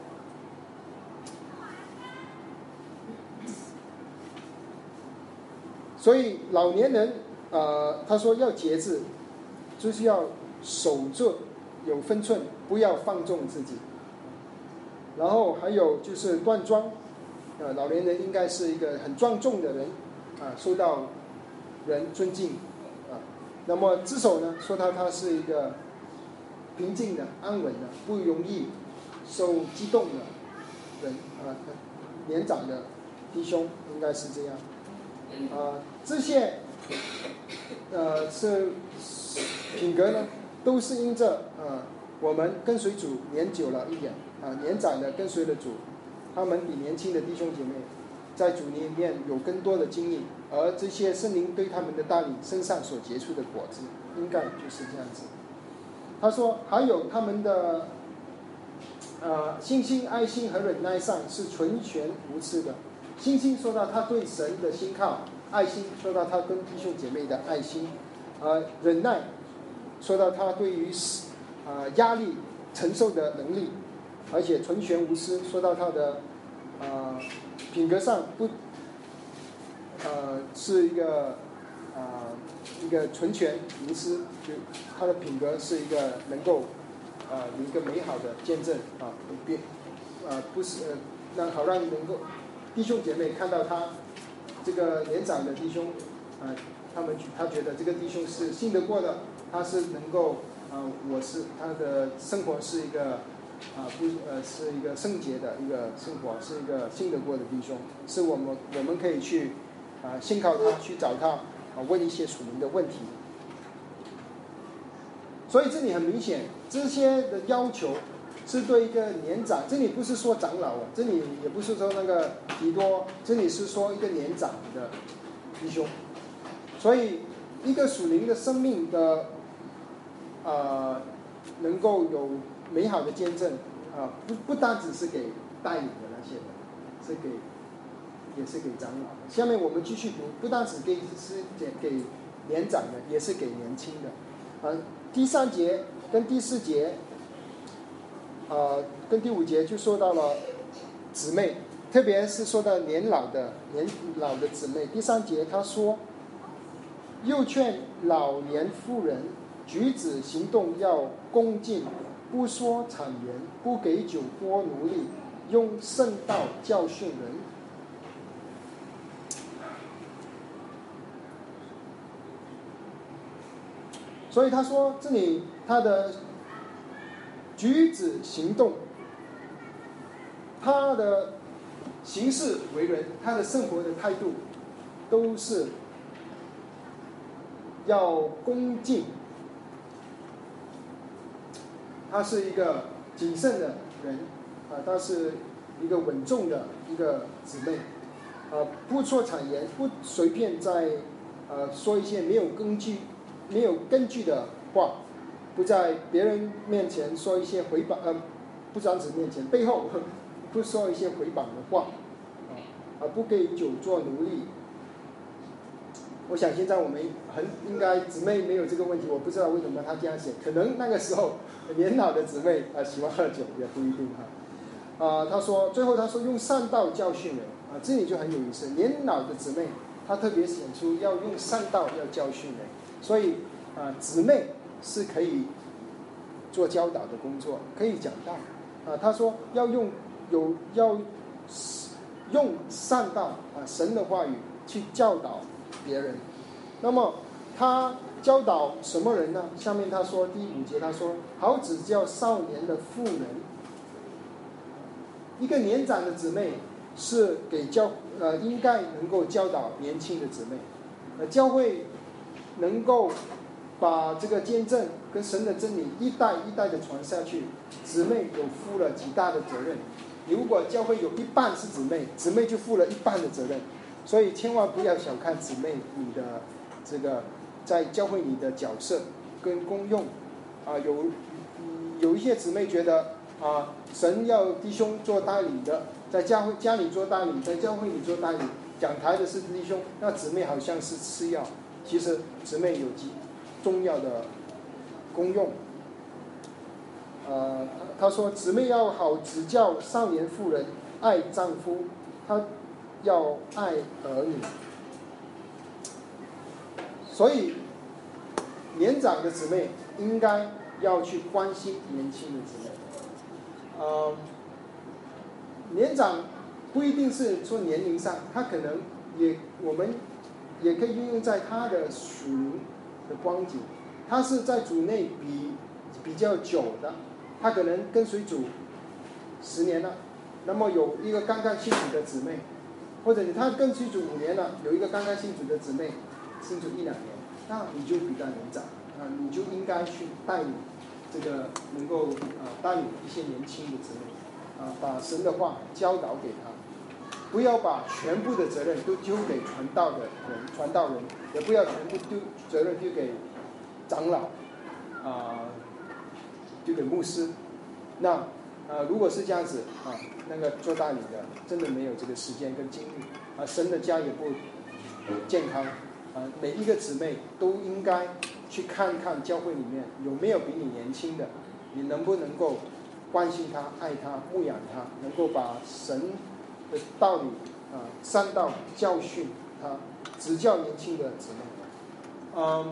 所以老年人。呃，他说要节制，就是要守住有分寸，不要放纵自己。然后还有就是端庄，呃，老年人应该是一个很庄重的人，啊、呃，受到人尊敬，啊、呃。那么自守呢，说他他是一个平静的、安稳的、不容易受激动的人，啊、呃，年长的弟兄应该是这样，啊、呃，这些。呃，是品格呢，都是因着呃，我们跟随主年久了一点啊、呃，年长的跟随了主，他们比年轻的弟兄姐妹在主里面有更多的经历，而这些圣灵对他们的带领身上所结出的果子，应该就是这样子。他说，还有他们的呃信心、爱心和忍耐上是纯全无疵的。信心说到他对神的信靠。爱心说到他跟弟兄姐妹的爱心，呃，忍耐说到他对于呃压力承受的能力，而且纯全无私说到他的呃品格上不呃是一个呃一个纯全无私，就他的品格是一个能够呃有一个美好的见证啊，别呃不是呃让好让能够弟兄姐妹看到他。这个年长的弟兄，啊、呃，他们他觉得这个弟兄是信得过的，他是能够，啊、呃，我是他的生活是一个，啊、呃、不呃是一个圣洁的一个生活，是一个信得过的弟兄，是我们我们可以去，啊、呃、信靠他，去找他，啊、呃、问一些属灵的问题。所以这里很明显，这些的要求。是对一个年长，这里不是说长老啊，这里也不是说那个提多，这里是说一个年长的弟兄。所以一个属灵的生命的，呃，能够有美好的见证啊、呃，不不单只是给带领的那些人，是给也是给长老的。下面我们继续读，不单只给是给给年长的，也是给年轻的。啊，第三节跟第四节。呃，跟第五节就说到了姊妹，特别是说到年老的年老的姊妹。第三节他说，又劝老年妇人举止行动要恭敬，不说谄言，不给酒多奴隶，用圣道教训人。所以他说，这里他的举止行动，他的行事为人，他的生活的态度，都是要恭敬， 他是一个谨慎的人啊，他是一个稳重的一个姊妹啊，不说谗言，不随便在呃说一些没有根据没有根据的话，不在别人面前说一些回谤呃不单指面前背后不说一些回谤的话啊，不给酒做奴隶。我想现在我们很应该姊妹没有这个问题，我不知道为什么他这样写，可能那个时候年老的姊妹啊喜欢喝酒也不一定哈。啊，他说最后他说用善道教训人啊，这里就很有意思。年老的姊妹，他特别显出要用善道要教训人，所以啊，姊妹是可以做教导的工作，可以讲道啊。他说要用有要用善道啊，神的话语去教导别人。那么他教导什么人呢？下面他说第五节他说好指教少年的妇人。一个年长的姊妹是给教呃应该能够教导年轻的姊妹，呃教会能够把这个见证跟神的真理一代一代的传下去，姊妹有负了极大的责任。如果教会有一半是姊妹，姊妹就负了一半的责任。所以千万不要小看姊妹你的这个在教会里的角色跟功用啊。有有一些姊妹觉得啊，神要弟兄做代理的，在教会家里做代理，在教会里做代理，讲台的是弟兄，那姊妹好像是次要。其实姊妹有极重要的功用。呃，他说姊妹要好指教少年妇人爱丈夫，她要爱儿女。所以年长的姊妹应该要去关心年轻的姊妹。呃，年长不一定是说年龄上，他可能也我们也可以运用在他的属灵的光景。他是在主内比比较久的，他可能跟随主十年了，那么有一个刚刚信主的姊妹，或者他跟随主五年了，有一个刚刚信主的姊妹信主一两年，那你就比较年长啊，你就应该去带领这个能够啊带领一些年轻的姊妹啊，把神的话教导给他，不要把全部的责任都丢给传道的人，传道人也不要全部丢责任丢给长老啊，丢给牧师。那啊，如果是这样子啊，那个做代理的真的没有这个时间跟精力啊，神的家也不健康啊。每一个姊妹都应该去看看教会里面有没有比你年轻的，你能不能够关心他、爱他、牧养他，能够把神的道理啊、善道教训他，指教年轻的姊妹。嗯，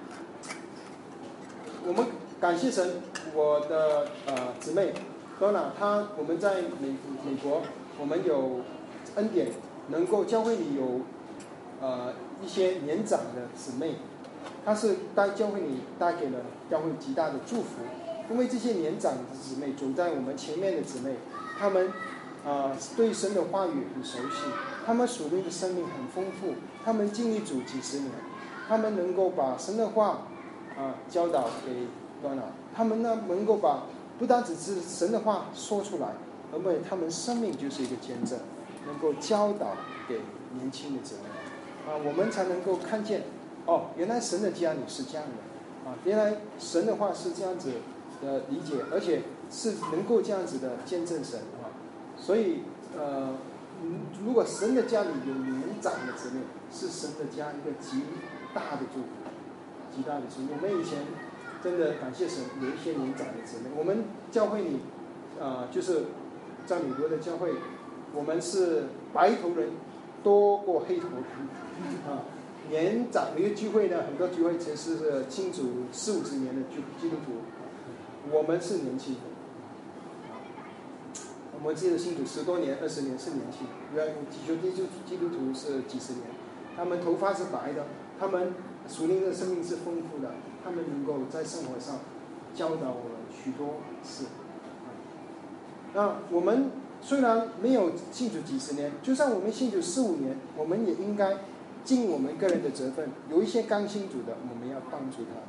我们感谢神，我的呃姊妹Donna，她我们在美美国，我们有恩典，能够教会里有呃一些年长的姊妹，她是带教会里带给了教会极大的祝福。因为这些年长的姊妹走在我们前面的姊妹，她们啊、呃、对神的话语很熟悉，她们属灵的生命很丰富，她们经历主几十年，她们能够把神的话啊、呃、教导给Donna，她们呢能够把不单只是神的话说出来，而且他们生命就是一个见证，能够教导给年轻的姊妹啊，我们才能够看见哦，原来神的家里是这样的啊，原来神的话是这样子的理解，而且是能够这样子的见证神啊。所以呃，如果神的家里有年长的姊妹，是神的家一个极大的祝福，极大的祝福。我们以前真的感谢神，有一些年长的姊妹。我们教会里，呃，就是在美国的教会，我们是白头人多过黑头人啊。年长的一个聚会呢，很多聚会其实是信主四五十年的基督徒，我们是年轻的。我们记得信主十多年、二十年是年轻，原来基督基督徒是几十年，他们头发是白的，他们属灵的生命是丰富的。他们能够在生活上教导我们许多事。那我们虽然没有信主几十年，就算我们信主四五年，我们也应该尽我们个人的责分。有一些刚信主的，我们要帮助他，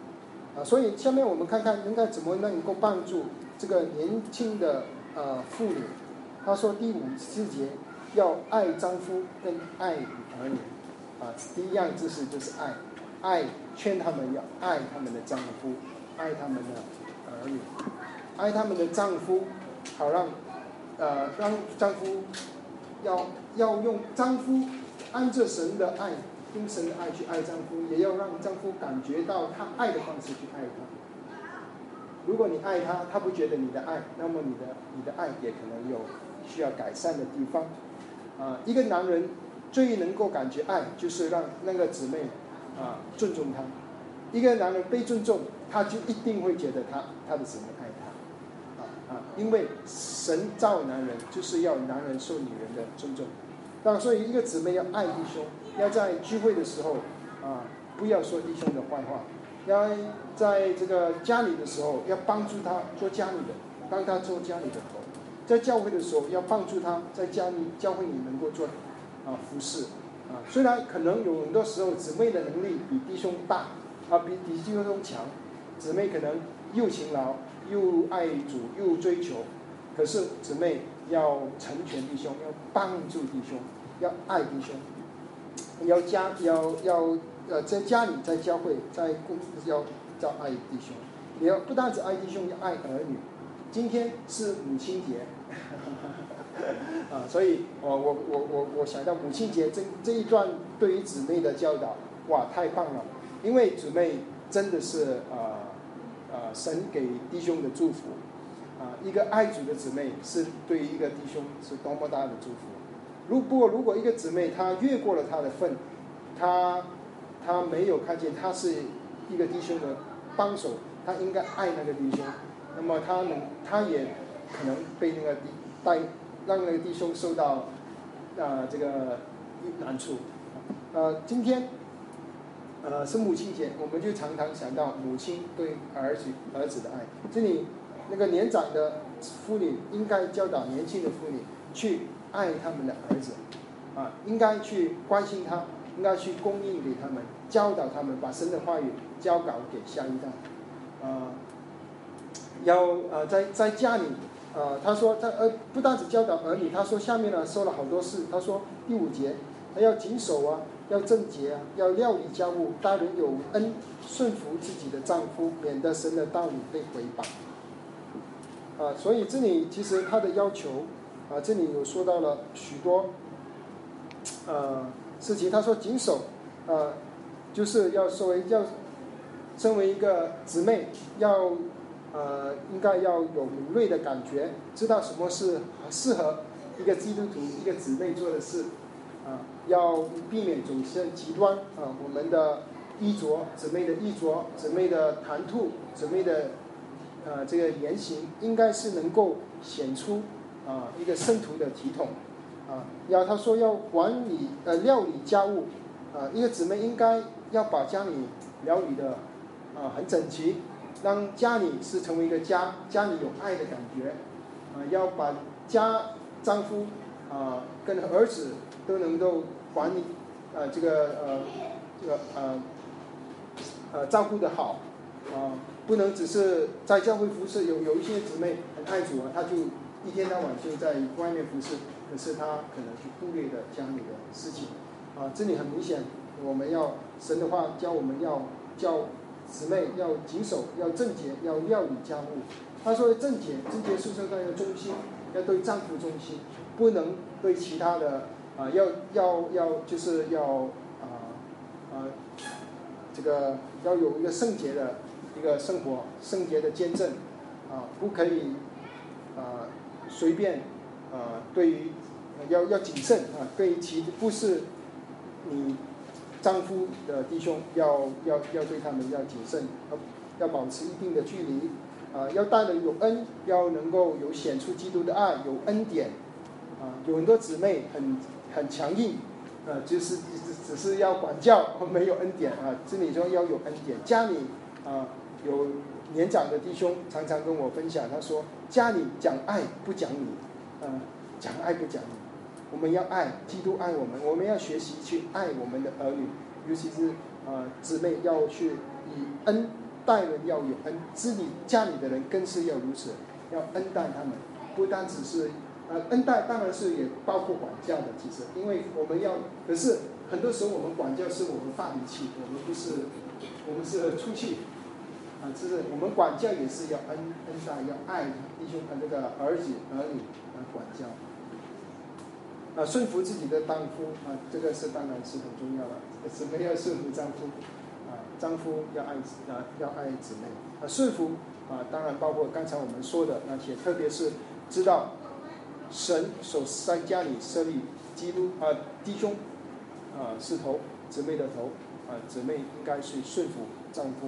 啊，所以下面我们看看应该怎么能够帮助这个年轻的呃妇女。他说第五四节要爱丈夫跟爱儿女啊，第一样知识就是爱，爱劝他们要爱他们的丈夫，爱他们的儿女，爱他们的丈夫，好让呃让丈夫要要用丈夫按着神的爱，用神的爱去爱丈夫，也要让丈夫感觉到他爱的方式去爱他。如果你爱他，他不觉得你的爱，那么你的你的爱也可能有需要改善的地方。啊，一个男人最能够感觉爱，就是让那个姊妹啊尊重他。一个男人被尊重，他就一定会觉得他他的姊妹爱他。啊啊，因为神造男人就是要男人受女人的尊重。那所以一个姊妹要爱弟兄，要在聚会的时候啊，不要说弟兄的坏话。要在这个家里的时候，要帮助他做家里的，当他做家里的头；在教会的时候，要帮助他在家里教会里能够做啊服侍啊。虽然可能有很多时候姊妹的能力比弟兄大啊，比比弟兄强，姊妹可能又勤劳又爱主又追求，可是姊妹要成全弟兄，要帮助弟兄，要爱弟兄，要家要要。呃，在家里，在教会，在公司要要爱弟兄，也要不单只爱弟兄，要爱儿女。今天是母亲节，啊，所以我我我我我想到母亲节这这一段对于姊妹的教导，哇，太棒了！因为姊妹真的是啊啊、呃呃、神给弟兄的祝福啊、呃，一个爱主的姊妹是对于一个弟兄是多么大的祝福。如不过如果一个姊妹她越过了她的份，她他没有看见他是一个弟兄的帮手，他应该爱那个弟兄，那么他能他也可能被那个弟带让那个弟兄受到啊、呃、这个难处。呃，今天呃是母亲节，我们就常常想到母亲对儿子儿子的爱。这里那个年长的妇女应该教导年轻的妇女去爱他们的儿子，啊，应该去关心他。应该去供应给他们，教导他们，把神的话语交稿给下一代。呃，要呃在在家里，呃他说他呃不单只教导儿女，他说下面呢说了好多事。他说第五节，他要谨守啊，要贞洁啊，要料理家务，待人有恩，顺服自己的丈夫，免得神的道理被毁谤。啊、呃，所以这里其实他的要求啊、呃，这里有说到了许多，呃。事情，他说谨守，呃，就是要作为要身为一个姊妹，要呃应该要有敏锐的感觉，知道什么是适合一个基督徒一个姊妹做的事，啊、呃，要避免走向极端啊、呃，我们的衣着，姊妹的衣着，姊妹的谈吐，姊妹的呃这个言行，应该是能够显出啊、呃、一个圣徒的体统。啊，要他说要管理呃料理家务，啊，一个姊妹应该要把家里料理的啊很整齐，让家里是成为一个家，家里有爱的感觉，啊，要把家丈夫啊跟儿子都能够管理，呃这个呃这个呃呃照顾得好，啊，不能只是在教会服侍，有有一些姊妹很爱主啊，她就一天到晚就在外面服侍。可是他可能去忽略了家里的事情，啊，这里很明显，我们要神的话教我们要教姊妹要谨守，要贞洁，要料理家务。他说贞洁，贞洁是说他要忠心，要对丈夫忠心，不能对其他的啊，要要要就是要啊啊这个要有一个圣洁的一个生活，圣洁的见证啊，不可以啊随便。啊，对于要要谨慎啊，对于其不是你丈夫的弟兄，要要要对他们要谨慎，要保持一定的距离啊，要待人有恩，要能够有显出基督的爱，有恩典啊。有很多姊妹很很强硬啊，就是只只是要管教，没有恩典啊。这里说要有恩典，家里啊有年长的弟兄常常跟我分享，他说家里讲爱不讲理。呃，讲爱不讲理，我们要爱，基督爱我们，我们要学习去爱我们的儿女，尤其是呃姊妹要去以恩待人要有恩，治理家里的人更是要如此，要恩待他们，不单只是呃恩待，当然是也包括管教的，其实，因为我们要，可是很多时候我们管教是我们发脾气，我们不是，我们是出气，啊，就是我们管教也是要恩恩待，要爱弟兄和这个儿子儿女啊管教。啊，顺服自己的丈夫啊，这个是当然是很重要的。姊妹要顺服丈夫，啊，丈夫要爱啊要爱姊妹。啊，顺服啊，当然包括刚才我们说的那些，特别是知道神所在家里设立基督啊弟兄啊是头，姊妹的头啊，姊妹应该是顺服丈夫。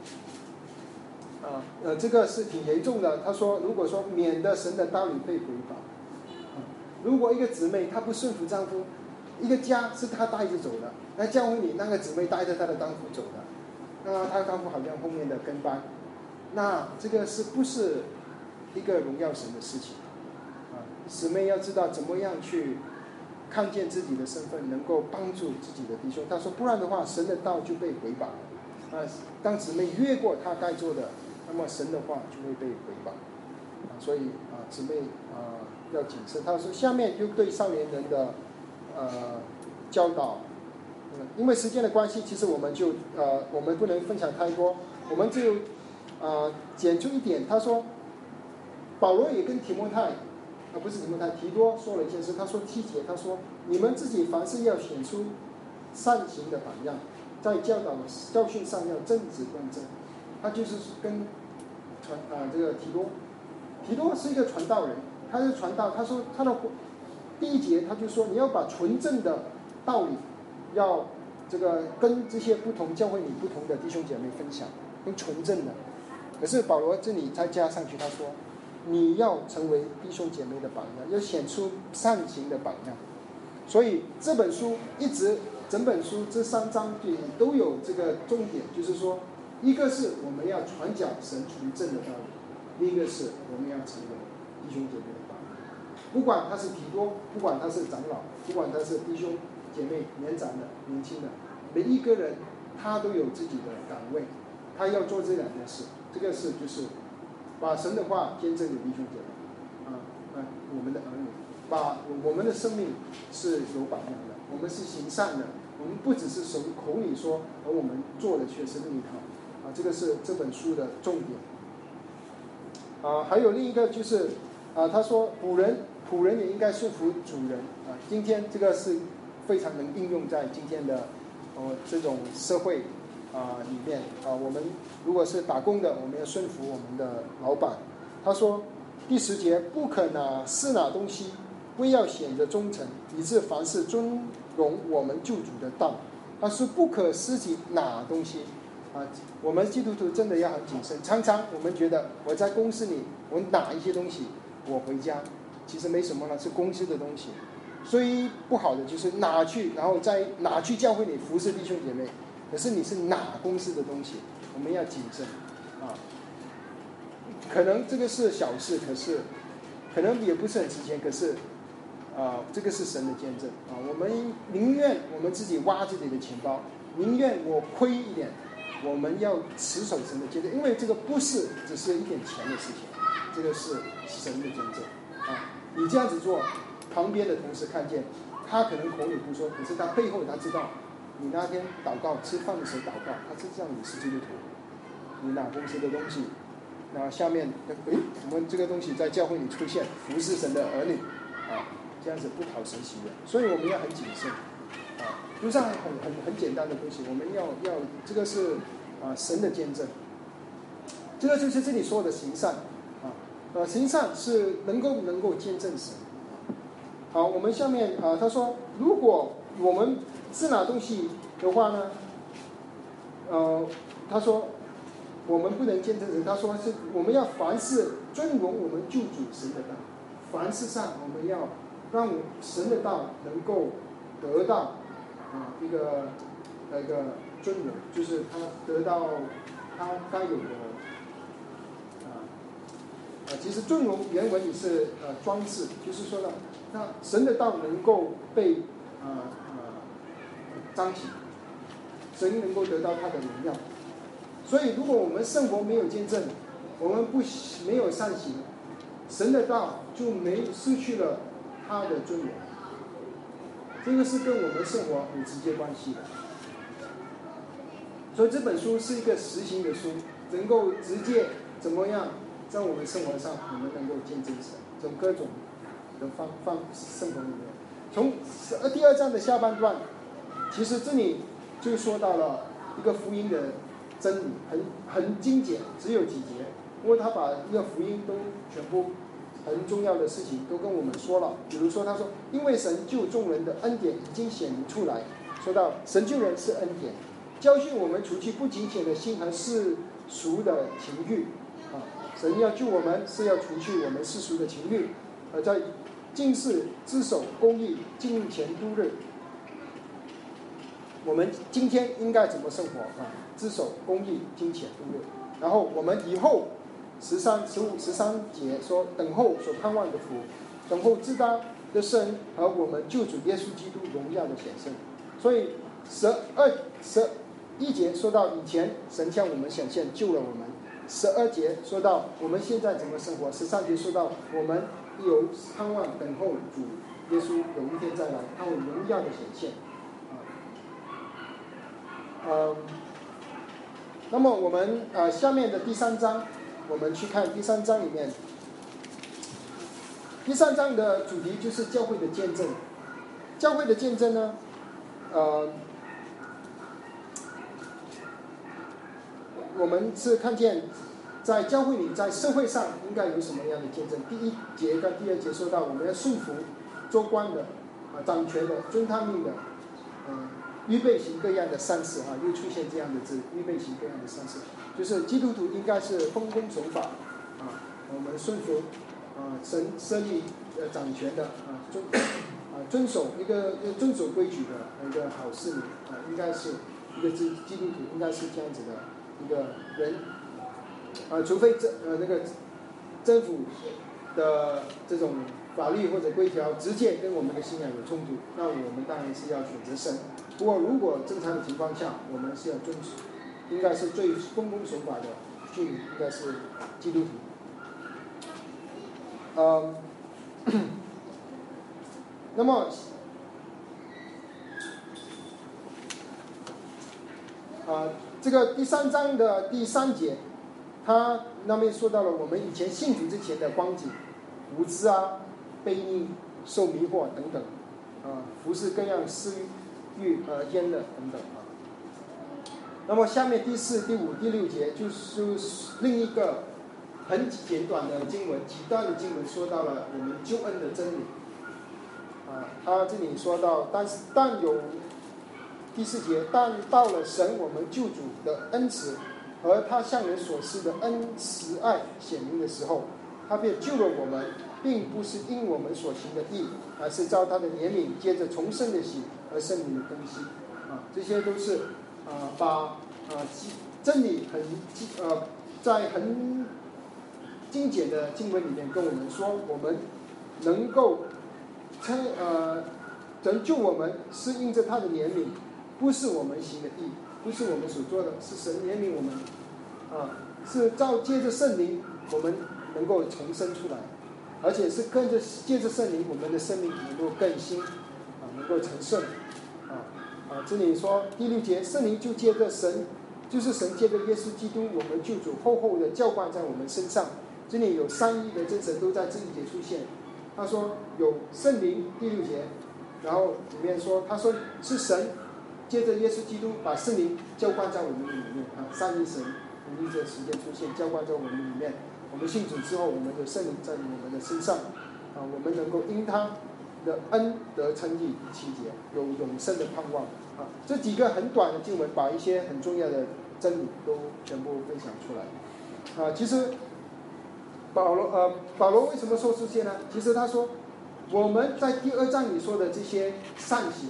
啊呃，这个是挺严重的。他说，如果说免得神的道理被毁谤。如果一个姊妹她不顺服丈夫，一个家是她带着走的，那教会里那个姊妹带着她的丈夫走的，那她丈夫好像后面的跟班，那这个是不是一个荣耀神的事情啊？姊妹要知道怎么样去看见自己的身份，能够帮助自己的弟兄。他说，不然的话，神的道就被毁谤了。啊，当姊妹越过她该做的，那么神的话就会被毁谤。啊，所以啊，姊妹啊。要谨慎。他说下面又对少年人的呃教导，嗯，因为时间的关系，其实我们就呃我们不能分享太多，我们就呃简出一点。他说保罗也跟提摩太啊不是提摩太提多说了一件事，他说提姐，他说你们自己凡事要显出善行的榜样，在教导教训上要正直端正。他就是跟传啊这个提多，提多是一个传道人。他是传道，他说他的第一节他就说你要把纯正的道理要这个跟这些不同教会里不同的弟兄姐妹分享，跟纯正的。可是保罗这里再加上去，他说你要成为弟兄姐妹的榜样，要显出善行的榜样。所以这本书一直整本书这三章里都有这个重点，就是说一个是我们要传讲神纯正的道理，另一个是我们要成为弟兄姐妹的榜样，不管他是提多，不管他是长老，不管他是弟兄姐妹年长的年轻的，每一个人他都有自己的岗位，他要做这两件事。这个是就是把神的话见证给弟兄姐妹啊啊我们的儿女，把我们的生命是有榜样的，我们是行善的，我们不只是手口里说，而我们做的却是另一套啊。这个是这本书的重点啊。还有另一个就是啊，他说仆人仆人也应该顺服主人啊。今天这个是非常能应用在今天的呃这种社会啊里面啊。我们如果是打工的，我们要顺服我们的老板。他说第十节，不可拿是拿东西，为要显得忠诚，以致凡事尊荣我们救主的道。他说不可私己拿东西啊。我们基督徒真的要很谨慎。常常我们觉得我在公司里我拿一些东西我回家，其实没什么了，是公司的东西。所以不好的就是拿去，然后再拿去教会里服侍弟兄姐妹，可是你是拿公司的东西，我们要谨慎啊。可能这个是小事，可是可能也不是很值钱，可是啊，这个是神的见证啊。我们宁愿我们自己挖自己的钱包，宁愿我亏一点，我们要持守神的见证，因为这个不是只是一点钱的事情，这个是神的见证啊。你这样子做，旁边的同事看见，他可能口里不说，可是他背后他知道，你那天祷告吃饭的时候祷告，他知道你是基督徒，你拿公司的东西，然后下面诶我们这个东西在教会里出现，服侍神的儿女啊，这样子不讨神喜悦，所以我们要很谨慎啊。路上很很很简单的东西，我们要要这个是啊神的见证，这个就是这里说的行善啊，呃行善是能够能够见证神。好，我们下面啊他说，如果我们是拿东西的话呢，呃他说我们不能见证神，他说是我们要凡事尊荣我们救主神的道，凡事上我们要让神的道能够得到啊一个一个尊荣，就是他得到他该有的啊啊，其实尊荣原文里是呃装饰，就是说呢，那神的道能够被啊啊彰显，神能够得到他的荣耀。 所以如果我们生活没有见证，我们不没有善行，神的道就没失去了他的尊严。这个是跟我们生活有直接关系的。所以这本书是一个实行的书，能够直接怎么样在我们生活上我们能够见证神，从各种的方方生活里面。从第二章的下半段，其实这里就说到了一个福音的真理，很很精简，只有几节，不过他把一个福音都全部很重要的事情都跟我们说了。比如说他说，因为神救众人的恩典已经显明出来，说到神救人是恩典，教训我们除去不敬虔的心和世俗的情欲啊，神要救我们是要除去我们世俗的情欲，而在今世自守公义，敬虔度日。我们今天应该怎么生活啊？自守公义，敬虔度日。然后我们以后十三、十五、十三节说，等候所盼望的福，等候至大的神和我们救主耶稣基督荣耀的显现。所以十二、十一节说到以前神向我们显现救了我们，十二节说到我们现在怎么生活，十三节说到我们有盼望等候主耶稣有一天再来，他会荣耀的显现。呃，那么我们呃下面的第三章，我们去看第三章里面，第三章的主题就是教会的见证。教会的见证呢，呃，我们是看见在教会里，在社会上应该有什么样的见证。第一节跟第二节说到我们要顺服做官的啊、掌权的、遵他命的，嗯、呃。预备行各样的善事啊，又出现这样的字，预备行各样的善事，就是基督徒应该是奉公守法啊，我们顺服啊神设立呃掌权的啊遵啊遵守一个遵守规矩的一个好市民啊，应该是一个基基督徒应该是这样子的一个人啊，除非政呃那个政府的这种法律或者规条直接跟我们的信仰有冲突，那我们当然是要选择神。不过如果正常的情况下，我们是要遵守，应该是最奉公守法的居民，应该是基督徒。呃，那么啊，这个第三章的第三节，他那边说到了我们以前信主之前的光景，无知啊、悖逆、受迷惑等等，啊，服侍各样私欲呃烟的等等啊。那么下面第四、第五、第六节就是另一个很简短的经文，几段的经文说到了我们救恩的真理啊。他这里说到，但是但有第四节，但到了神我们救主的恩慈和他向人所施的恩慈爱显明的时候，他便救了我们，并不是因我们所行的义，而是照他的怜悯，接着重生的喜和圣灵的更新啊，这些都是啊把啊真理很呃在很精简的经文里面跟我们说，我们能够称呃拯救我们是因着他的怜悯，不是我们行的义，不是我们所做的，是神怜悯我们啊，是照接着圣灵我们能够重生出来，而且是跟着借着圣灵，我们的生命能够更新啊，能够成圣啊啊！这里说第六节，圣灵就借着神，就是神借着耶稣基督，我们救主厚厚的浇灌在我们身上。这里有三一的真神都在这一节出现。他说有圣灵，第六节，然后里面说，他说是神借着耶稣基督把圣灵浇灌在我们里面啊，三一神同一个时间出现，浇灌在我们里面。我们信主之后，我们的圣灵在我们的身上啊，我们能够因他的恩得称义。第七节有永生的盼望啊，这几个很短的经文，把一些很重要的真理都全部分享出来啊。其实保罗呃，保罗为什么说这些呢？其实他说我们在第二章里说的这些善行，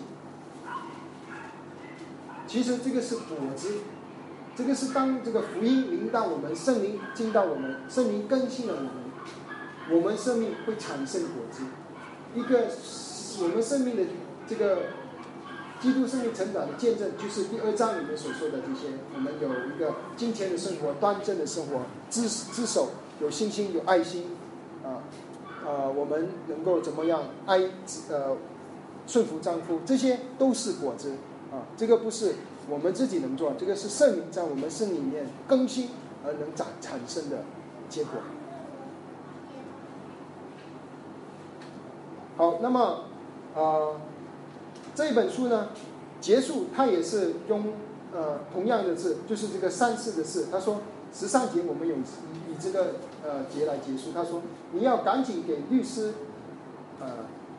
其实这个是果子。这个是当这个福音临到我们，圣灵进到我们，圣灵更新了我们，我们生命会产生果子。一个我们生命的这个基督生命成长的见证，就是第二章里面所说的这些。我们有一个金钱的生活、端正的生活、自自守、有信心、有爱心，啊，呃，我们能够怎么样爱呃顺服丈夫，这些都是果子啊。这个不是我们自己能做，这个是圣灵在我们身里面更新而能产产生的结果。好，那么呃这一本书呢结束，它也是用呃同样的字，就是这个三四的字。他说十三节我们有以以这个呃节来结束。他说你要赶紧给律师呃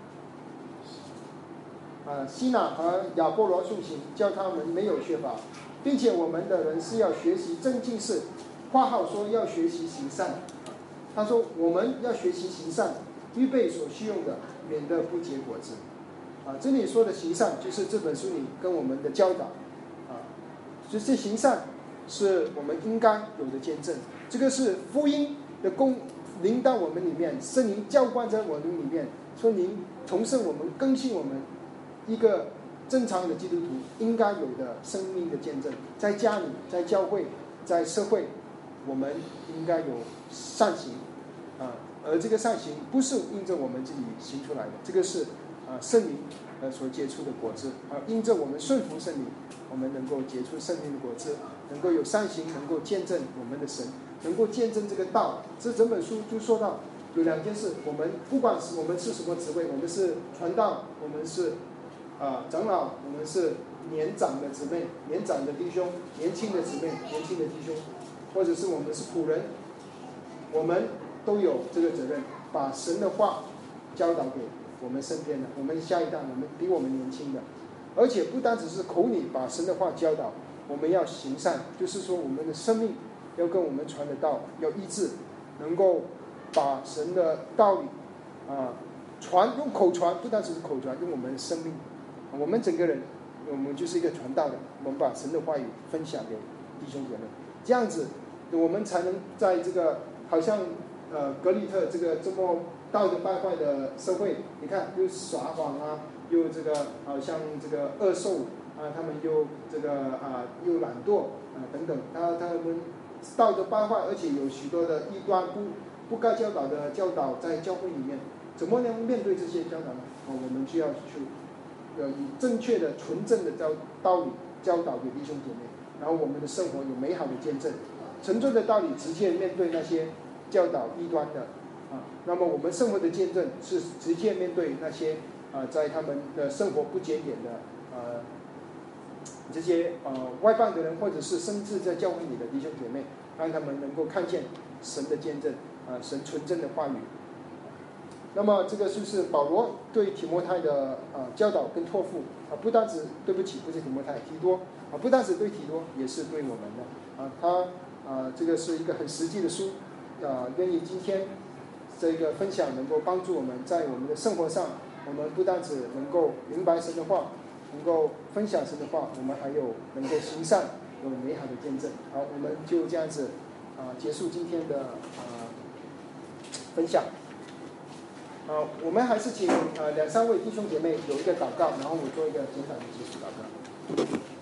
呃希纳和亚波罗送行，叫他们没有缺乏，并且我们的人是要学习正经事，括号说要学习行善。他说我们要学习行善，预备所需用的，免得不结果子。啊，这里说的行善就是这本书里跟我们的教导啊，所以这行善是我们应该有的见证。这个是福音的功临到我们里面，圣灵浇灌在我们里面，说灵重生我们，更新我们，一个正常的基督徒应该有的生命的见证。在家里，在教会，在社会，我们应该有善行啊，而这个善行不是因着我们自己行出来的，这个是啊圣灵呃所结出的果子啊，因着我们顺服圣灵，我们能够结出圣灵的果子，能够有善行，能够见证我们的神，能够见证这个道。这整本书就说到有两件事，我们不管是我们是什么职位，我们是传道，我们是啊长老，我们是年长的姊妹、年长的弟兄、年轻的姊妹、年轻的弟兄，或者是我们是仆人，我们都有这个责任，把神的话教导给我们身边的，我们下一代，我们比我们年轻的，而且不单只是口里把神的话教导，我们要行善，就是说我们的生命要跟我们传的道要一致，能够把神的道理啊传，用口传，不单只是口传，用我们的生命，我们整个人，我们就是一个传道的，我们把神的话语分享给弟兄姐妹，这样子我们才能在这个好像呃格里特这个这么道德败坏的社会，你看又耍谎啊，又这个好像这个恶兽啊，他们又这个啊又懒惰啊等等，他他们道德败坏，而且有许多的异端不不该教导的教导在教会里面，怎么能面对这些教导呢？啊，我们就要去呃以正确的纯正的教道理教导给弟兄姐妹，然后我们的生活有美好的见证，纯正的道理直接面对那些教导异端的。啊，那么我们生活的见证是直接面对那些啊，在他们的生活不检点的呃这些呃外邦的人，或者是甚至在教会里的弟兄姐妹，让他们能够看见神的见证啊，神纯正的话语。那么这个就是保罗对提摩太的啊教导跟托付啊，不单只对不起，不是提摩太，提多啊，不单只对提多，也是对我们的啊，他啊这个是一个很实际的书啊，愿意今天这个分享能够帮助我们在我们的生活上，我们不单只能够明白神的话，能够分享神的话，我们还有能够行善，有美好的见证。好，我们就这样子啊结束今天的啊分享。啊，我们还是请呃两三位弟兄姐妹有一个祷告，然后我做一个简短的结束祷告。